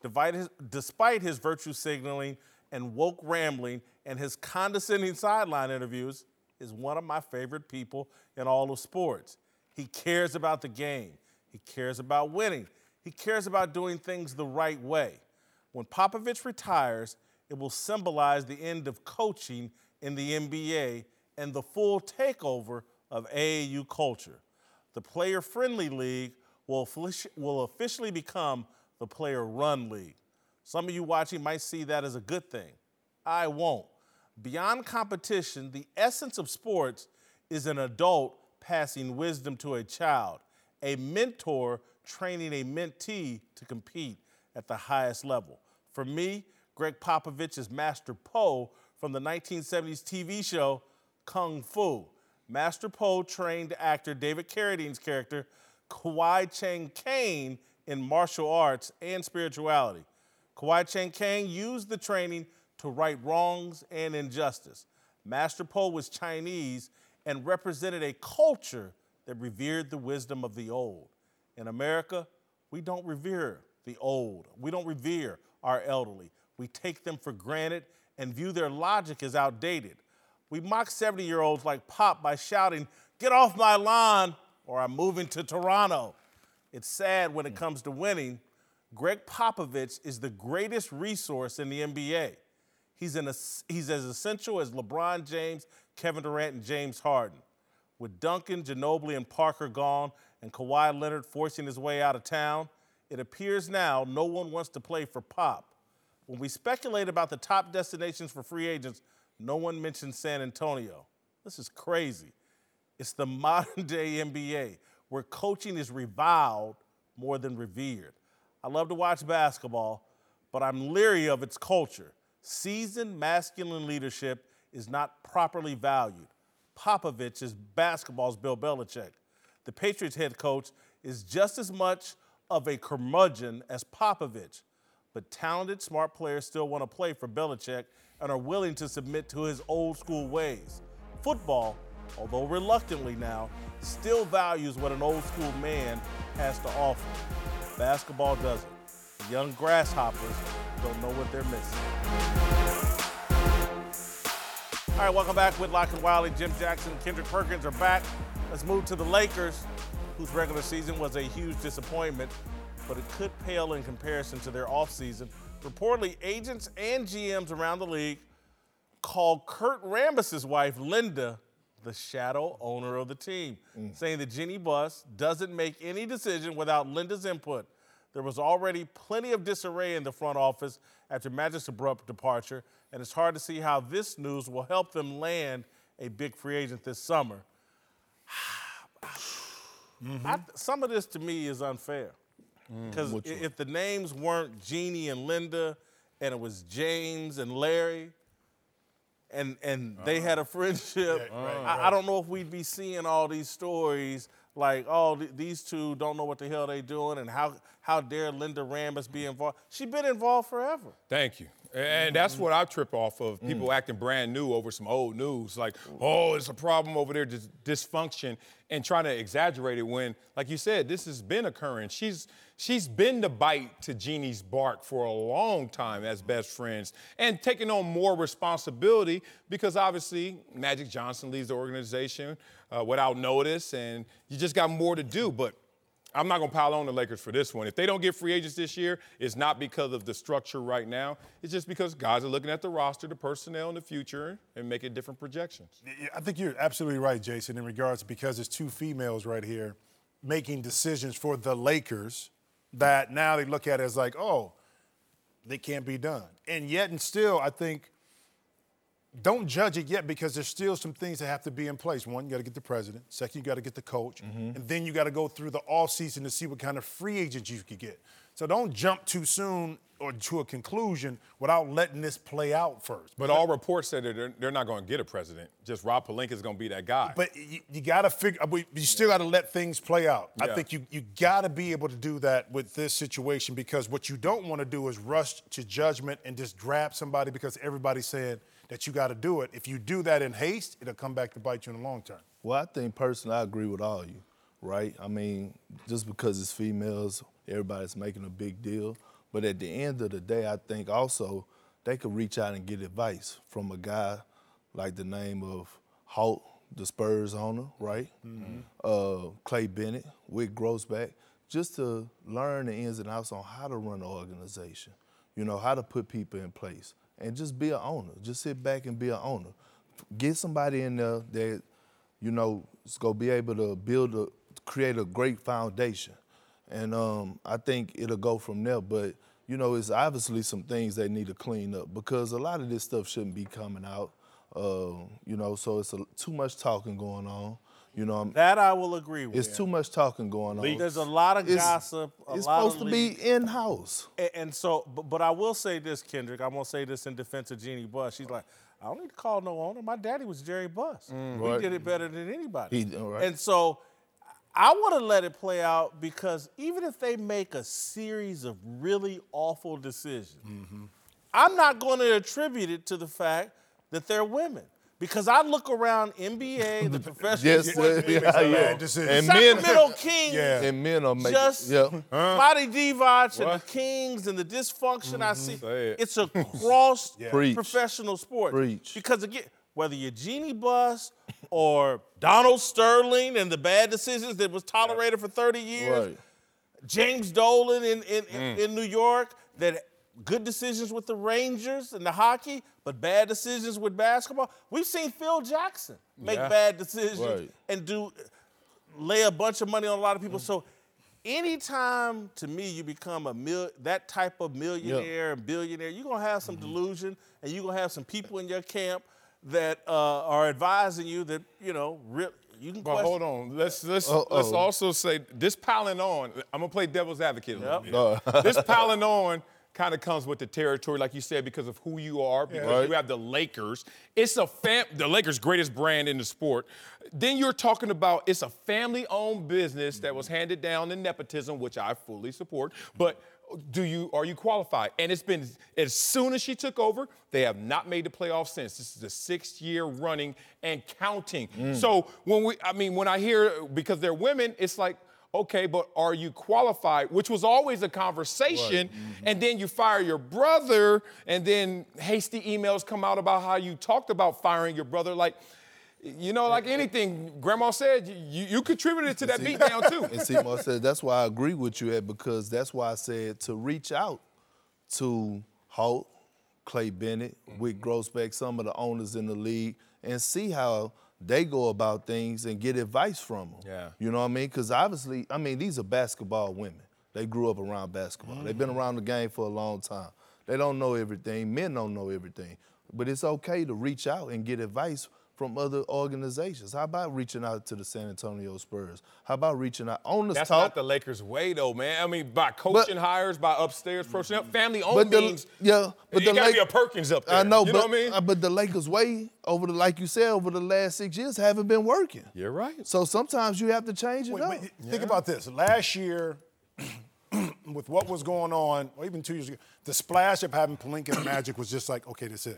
despite his virtue signaling and woke rambling and his condescending sideline interviews, is one of my favorite people in all of sports. He cares about the game. He cares about winning. He cares about doing things the right way. When Popovich retires, it will symbolize the end of coaching in the N B A and the full takeover of A A U culture. The player-friendly league will, will officially become the player-run league. Some of you watching might see that as a good thing. I won't. Beyond competition, the essence of sports is an adult passing wisdom to a child, a mentor training a mentee to compete at the highest level. For me, Greg Popovich is Master Po from the nineteen seventies T V show Kung Fu. Master Po trained actor David Carradine's character, Kwai Chang Caine, in martial arts and spirituality. Kawhi Chang Kang used the training to right wrongs and injustice. Master Po was Chinese and represented a culture that revered the wisdom of the old. In America, we don't revere the old. We don't revere our elderly. We take them for granted and view their logic as outdated. We mock seventy-year-olds like Pop by shouting, "Get off my lawn," or "I'm moving to Toronto." It's sad when it comes to winning. Greg Popovich is the greatest resource in the N B A. He's, an, he's as essential as LeBron James, Kevin Durant, and James Harden. With Duncan, Ginobili, and Parker gone, and Kawhi Leonard forcing his way out of town, it appears now no one wants to play for Pop. When we speculate about the top destinations for free agents, no one mentions San Antonio. This is crazy. It's the modern-day N B A, where coaching is reviled more than revered. I love to watch basketball, but I'm leery of its culture. Seasoned masculine leadership is not properly valued. Popovich is basketball's Bill Belichick. The Patriots head coach is just as much of a curmudgeon as Popovich, but talented, smart players still want to play for Belichick and are willing to submit to his old school ways. Football, although reluctantly now, still values what an old school man has to offer. Basketball doesn't. The young grasshoppers don't know what they're missing. All right, welcome back with Lock and Wiley. Jim Jackson and Kendrick Perkins are back. Let's move to the Lakers, whose regular season was a huge disappointment, but it could pale in comparison to their offseason. Reportedly, agents and G Ms around the league called Kurt Rambis' wife, Linda, the shadow owner of the team, mm. saying that Jeanie Buss doesn't make any decision without Linda's input. There was already plenty of disarray in the front office after Magic's abrupt departure, and it's hard to see how this news will help them land a big free agent this summer. mm-hmm. I, some of this, to me, is unfair. Because mm, if the names weren't Jeanie and Linda, and it was James and Larry, and and uh, they had a friendship, yeah, right, I, right. I don't know if we'd be seeing all these stories like, oh, th- these two don't know what the hell they doing, and how how dare Linda Rambis be involved? She's been involved forever. Thank you. And that's what I trip off of, people mm. acting brand new over some old news. Like, oh, it's a problem over there, dis- dysfunction, and trying to exaggerate it when, like you said, this has been occurring. She's she's been the bite to Jeannie's bark for a long time as best friends and taking on more responsibility because obviously Magic Johnson leaves the organization uh, without notice, and you just got more to do. But I'm not going to pile on the Lakers for this one. If they don't get free agents this year, it's not because of the structure right now. It's just because guys are looking at the roster, the personnel in the future, and making different projections. I think you're absolutely right, Jason, in regards because it's two females right here making decisions for the Lakers that now they look at it as like, oh, they can't be done. And yet and still, I think, don't judge it yet because there's still some things that have to be in place. One, you got to get the president. Second, you got to get the coach. Mm-hmm. And then you got to go through the offseason to see what kind of free agents you could get. So don't jump too soon or to a conclusion without letting this play out first. But all reports say that they're, they're not going to get a president. Just Rob Pelinka is going to be that guy. But you, you got to figure – you still got to let things play out. Yeah. I think you, you got to be able to do that with this situation because what you don't want to do is rush to judgment and just grab somebody because everybody's saying – that you got to do it. If you do that in haste, it'll come back to bite you in the long term. Well, I think personally I agree with all you, right? I mean, just because it's females, everybody's making a big deal. But at the end of the day, I think also they could reach out and get advice from a guy like the name of Holt, the Spurs owner, right? Mm-hmm. Uh, Clay Bennett, Wick Grossback, just to learn the ins and outs on how to run an organization, you know, how to put people in place. And just be an owner. Just sit back and be an owner. Get somebody in there that, you know, is going to be able to build a, create a great foundation. And um, I think it'll go from there. But, you know, it's obviously some things they need to clean up because a lot of this stuff shouldn't be coming out. Uh, you know, so it's a, too much talking going on. You know, that I will agree with. It's too much talking going on. There's a lot of it's, gossip. A it's lot supposed of to be in-house. And, and so, but, but I will say this, Kendrick. I'm gonna say this in defense of Jeanie Buss. She's like, I don't need to call no owner. My daddy was Jerry Buss. Mm, right. He did it better than anybody. He, right. And so, I want to let it play out because even if they make a series of really awful decisions, mm-hmm. I'm not going to attribute it to the fact that they're women. Because I look around N B A, the professional yes, sports, yeah, yeah, yeah. and Sacramento Kings, yeah. and men are making, just yeah. huh? Body Divac and the Kings and the dysfunction mm-hmm. I see. It. It's a cross yeah. professional sport. Preach. Because again, whether you're Jeannie Buss or Donald Sterling and the bad decisions that was tolerated for thirty years, right. James Dolan in, in, mm. in, in New York, that good decisions with the Rangers and the hockey, but bad decisions with basketball. We've seen Phil Jackson make yeah. bad decisions right. and do lay a bunch of money on a lot of people. Mm. So anytime, to me, you become a mil- that type of millionaire and yeah. billionaire, you're going to have some mm-hmm. delusion, and you're going to have some people in your camp that uh, are advising you that, you know, re- you can But question. hold on. Let's let's Uh-oh. let's also say this piling on. I'm going to play devil's advocate a yep. little bit. This piling on kind of comes with the territory, like you said, because of who you are, because yeah. right. you have the Lakers. It's a fam- the Lakers' greatest brand in the sport. Then you're talking about it's a family-owned business that was handed down in nepotism, which I fully support. But do you are you qualified? And it's been, as soon as she took over, they have not made the playoffs since. This is the sixth year running and counting. Mm. So when we, I mean, when I hear, because they're women, it's like, okay, but are you qualified? Which was always a conversation. Right. Mm-hmm. And then you fire your brother, and then hasty emails come out about how you talked about firing your brother. Like, you know, like anything, Grandma said, you, you contributed to that beatdown too. And see, Ma said, that's why I agree with you, Ed, because that's why I said to reach out to Holt, Clay Bennett, mm-hmm. Wick Grossbeck, some of the owners in the league, and see how they go about things and get advice from them. Yeah. You know what I mean? Because obviously, I mean, these are basketball women. They grew up around basketball. Mm-hmm. They've been around the game for a long time. They don't know everything. Men don't know everything. But it's okay to reach out and get advice from other organizations. How about reaching out to the San Antonio Spurs? How about reaching out on the That's talk? not the Lakers' way, though, man. I mean, by coaching but, hires, by upstairs personnel, family-owned means. Yeah, but you the got to be a Perkins up there. I know, you but, know what I mean? uh, but the Lakers' way over the, like you said, over the last six years, haven't been working. You're right. So sometimes you have to change it Wait, up. But yeah. Think about this. Last year, with what was going on, or even two years ago, the splash of having Pelinka and Magic was just like, okay, that's it.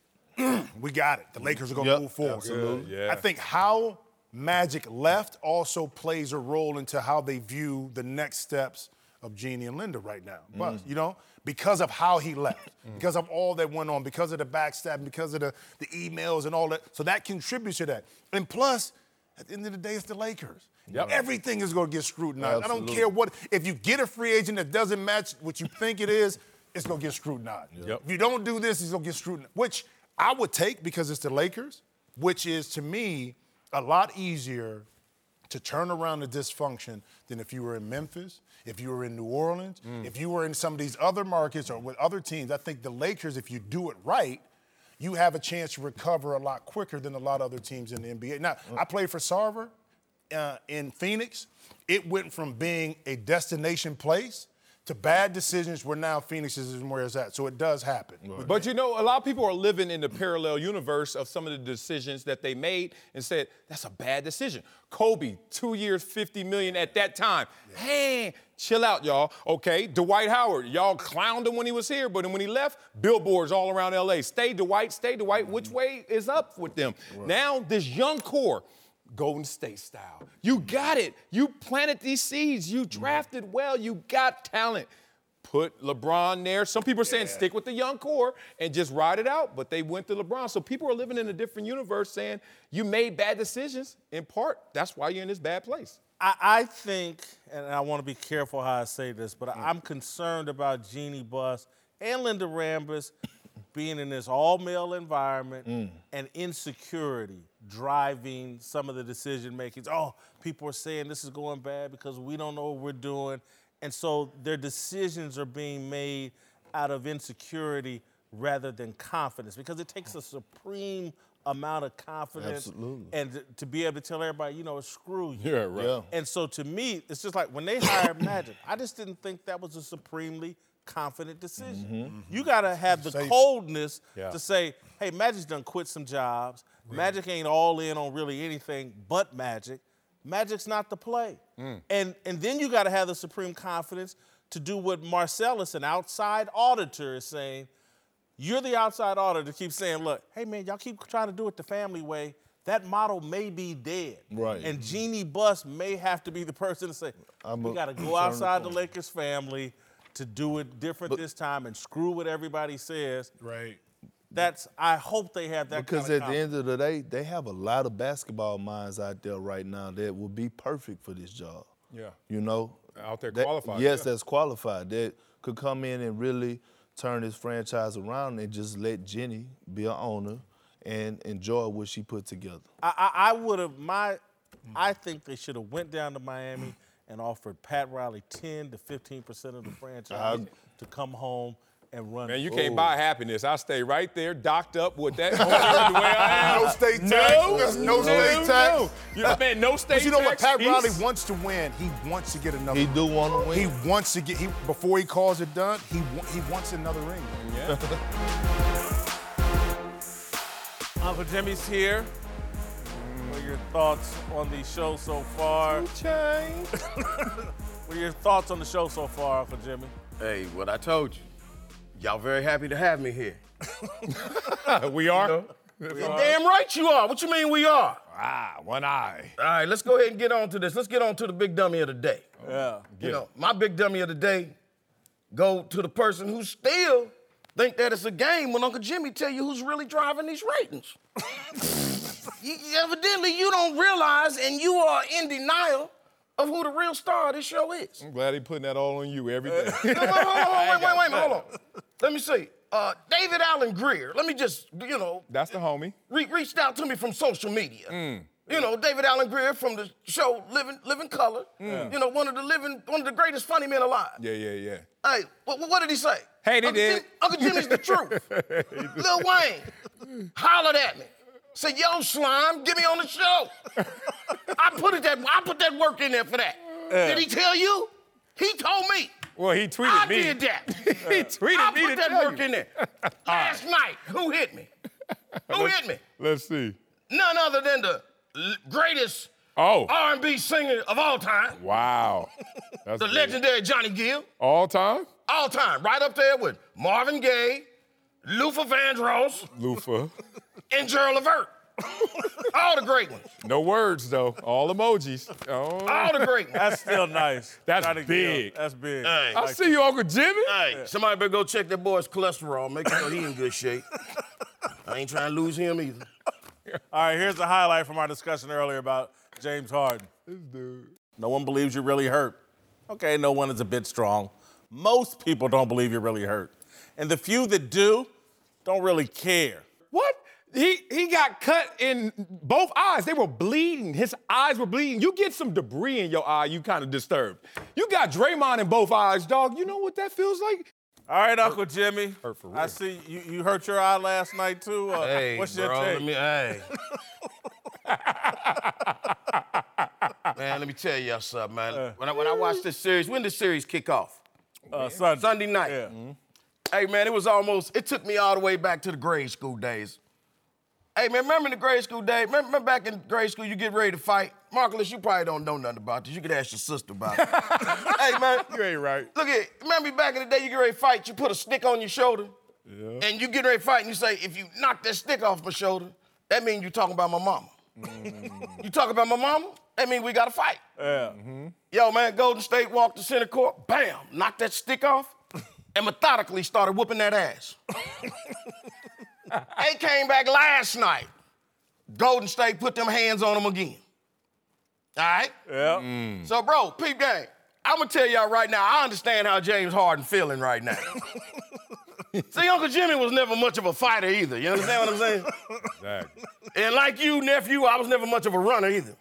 We got it. The Lakers are going to yep, move forward. Absolutely. Yeah. I think how Magic left also plays a role into how they view the next steps of Jeannie and Linda right now. Mm. But, you know, because of how he left, mm. because of all that went on, because of the backstabbing, because of the, the emails and all that. So that contributes to that. And plus, at the end of the day, it's the Lakers. Yep. Everything is going to get scrutinized. Absolutely. I don't care what. If you get a free agent that doesn't match what you think it is, it's going to get scrutinized. Yep. If you don't do this, it's going to get scrutinized, which I would take because it's the Lakers, which is, to me, a lot easier to turn around the dysfunction than if you were in Memphis, if you were in New Orleans, mm. if you were in some of these other markets or with other teams. I think the Lakers, if you do it right, you have a chance to recover a lot quicker than a lot of other teams in the N B A. Now, mm. I played for Sarver uh, in Phoenix. It went from being a destination place to bad decisions where now Phoenix is where it's at. So it does happen. Right. But, you know, a lot of people are living in the parallel universe of some of the decisions that they made and said, that's a bad decision. Kobe, two years, fifty million dollars at that time. Yeah. Hey, chill out, y'all. Okay, Dwight Howard, y'all clowned him when he was here, but when he left, billboards all around L A. Stay Dwight, stay Dwight. Which way is up with them? Right. Now, this young core, Golden State style. You got it. You planted these seeds. You drafted well. You got talent. Put LeBron there. Some people are saying yeah. stick with the young core and just ride it out, but they went to LeBron. So people are living in a different universe saying you made bad decisions. In part, that's why you're in this bad place. I, I think, and I want to be careful how I say this, but mm. I'm concerned about Jeannie Buss and Linda Rambis being in this all-male environment mm. and insecurity driving some of the decision-makings. Oh, people are saying this is going bad because we don't know what we're doing. And so their decisions are being made out of insecurity rather than confidence, because it takes a supreme amount of confidence Absolutely. and to, to be able to tell everybody, you know, screw you. Yeah, right. Yeah. And so to me, it's just like when they hired Magic, I just didn't think that was a supremely confident decision. Mm-hmm. You got to have the Safe. coldness yeah. to say, hey, Magic's done quit some jobs. Yeah. Magic ain't all in on really anything but Magic. Magic's not the play. Mm. And, and then you got to have the supreme confidence to do what Marcellus, an outside auditor, is saying. You're the outside auditor to keep saying, look, hey, man, y'all keep trying to do it the family way. That model may be dead. Right. And Jeannie Buss may have to be the person to say, I'm we a- got to go outside the Lakers family to do it different But- this time and screw what everybody says. Right. That's, I hope they have that Because kind of at the end of the day, they have a lot of basketball minds out there right now that would be perfect for this job. Yeah. You know? Out there That- qualified. Yes, yeah. that's qualified. That could come in and really turn this franchise around and just let Jenny be an owner and enjoy what she put together. I, I, I would have, my, I think they should have went down to Miami and offered Pat Riley ten to fifteen percent of the franchise I- to come home and run. Man, you it. can't buy happiness. I stay right there, docked up with that home the way I am. No state tax. No, There's no no, state tax. no. You man, no state But you know what? tax. Pat Riley He's- wants to win. He wants to get another. He do want to win. He wants to get. He before he calls it done. He wa- he wants another ring. Yeah. Uncle Jimmy's here. What are your thoughts on the show so far? What are your thoughts on the show so far, Uncle Jimmy? Hey, what I told you. Y'all very happy to have me here. We are? You know? You're damn right you are. What you mean we are? Ah, one eye. All right, let's go ahead and get on to this. Let's get on to the big dummy of the day. Yeah. You know, my big dummy of the day go to the person who still think that it's a game when Uncle Jimmy tell you who's really driving these ratings. you, evidently, you don't realize and you are in denial of who the real star of this show is. I'm glad he putting that all on you every day. No, wait, wait, wait, wait, wait, wait, hold on. Let me see. Uh, David Allen Greer, let me just, you know. That's the homie. Re- reached out to me from social media. Mm. You know, David Allen Greer from the show Living Living Color. Mm. You know, one of the living, one of the greatest funny men alive. Yeah, yeah, yeah. Hey, what, what did he say? Hey, they Uncle did. Jim, Uncle Jimmy's the truth. Lil Wayne hollered at me. Said, yo, Slime, get me on the show. I put it that I put that work in there for that. Yeah. Did he tell you? He told me. Well, he tweeted I me. did that. He tweeted I me put to that tell work you. in there. Last night, who hit me? Who hit me? Let's see. None other than the l- greatest Oh. R and B singer of all time, Wow. That's the big. legendary Johnny Gill. All time? All time, right up there with Marvin Gaye, Luther Vandross, Lufa. and Gerald Levert. All the great ones. No words, though. All emojis. Oh. All the great ones. That's still nice. That's Johnny Gill, big. That's big. Hey. I see you, Uncle Jimmy. Hey, somebody better go check that boy's cholesterol. Make sure he in good shape. I ain't trying to lose him either. All right, here's a highlight from our discussion earlier about James Harden. This dude. No one believes you're really hurt. Okay, no one is a bit strong. Most people don't believe you're really hurt. And the few that do don't really care. What? He he got cut in both eyes. They were bleeding. His eyes were bleeding. You get some debris in your eye, you kind of disturbed. You got Draymond in both eyes, dog. You know what that feels like? All right, Uncle Jimmy. Hurt for real. I see you, you hurt your eye last night, too. Uh, Hey, what's bro, your take? let me, hey. Man, let me tell y'all something, man. When I, when I watched this series, when did the series kick off? Uh, Sunday. Sunday night. Yeah. Hey, man, it was almost, it took me all the way back to the grade school days. Hey, man, remember in the grade school days? Remember, remember back in grade school, you get ready to fight? Marcus, you probably don't know nothing about this. You could ask your sister about it. Hey, man. You ain't right. Look at, remember back in the day, you get ready to fight, you put a stick on your shoulder, Yeah. and you get ready to fight, and you say, if you knock that stick off my shoulder, that means you're talking about my mama. You talk about my mama, that means we got to fight. Yeah. Yo, man, Golden State walked to center court, bam, knocked that stick off, and methodically started whooping that ass. They came back last night. Golden State put them hands on them again. All right? Yeah. So, bro, peep game. I'm gonna tell y'all right now, I understand how James Harden feeling right now. See, Uncle Jimmy was never much of a fighter either. You understand what I'm saying? Exactly. And like you, nephew, I was never much of a runner either.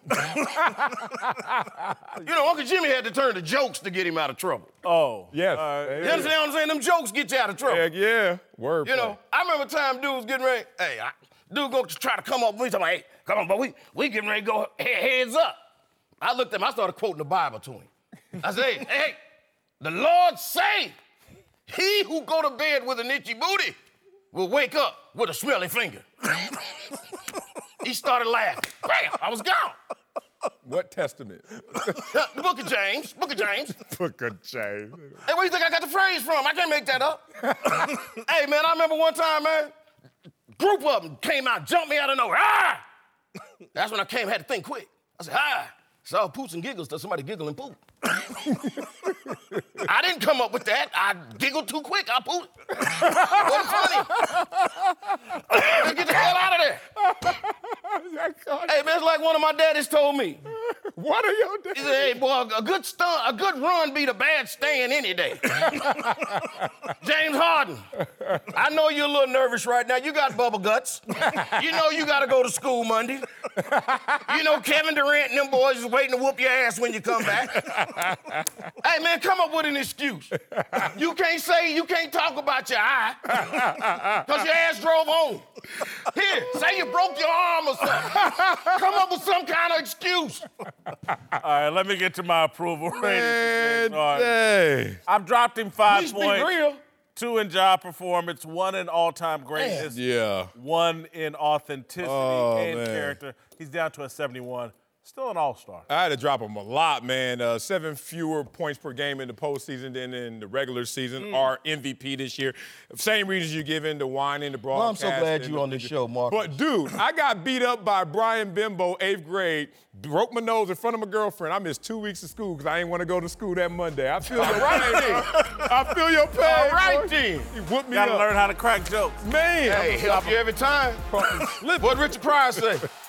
You know, Uncle Jimmy had to turn to jokes to get him out of trouble. Oh. Yes. You understand what I'm saying? Them jokes get you out of trouble. Heck yeah. Word. You know, I remember a time dude was getting ready. Hey, I, dude go to try to come up with me. Talking, hey, come on, but we we getting ready to go he- heads up. I looked at him. I started quoting the Bible to him. I said, hey, hey, the Lord say, he who go to bed with an itchy booty will wake up with a smelly finger. He started laughing. Bam, I was gone. What testament? Book of James. Book of James. Book of James. Hey, where do you think I got the phrase from? I can't make that up. Hey, man, I remember one time, man, group of them came out, jumped me out of nowhere. Ah! That's when I came, had to think quick. I said, ah. Saw poops and giggles till somebody giggle and poop. I didn't come up with that. I giggled too quick. I pooped. Wasn't funny. Let's get the hell out of there. Hey, man, it's like one of my daddies told me. What are your daddies? He said, hey, boy, a good stunt, a good run beat a bad stand any day. James Harden, I know you're a little nervous right now. You got bubble guts. You know you got to go to school Monday. You know Kevin Durant and them boys is waiting to whoop your ass when you come back. Hey, man, come up with an excuse. You can't say, you can't talk about your eye because your ass drove home. Here, say you broke your arm or something. Come up with some kind of excuse. All right, let me get to my approval rating. Man, hey. I've dropped him five Please be points. real. Two in job performance, one in all-time greatness, Yeah. one in authenticity Oh, and man. character. He's down to a seventy-one. Still an all-star. I had to drop him a lot, man. Uh, seven fewer points per game in the postseason than in the regular season. Mm. Our M V P this year. Same reasons you give in the whining, the Well, I'm broadcast. so glad and you the- on this show, Mark. But, dude, I got beat up by Brian Bimbo, eighth grade, broke my nose in front of my girlfriend. I missed two weeks of school because I didn't want to go to school that Monday. I feel your right, pain. I feel your pain. All right, boy. then. He whooped me Gotta up. learn how to crack jokes. Man. Hey, help you every time. What Richard Pryor say?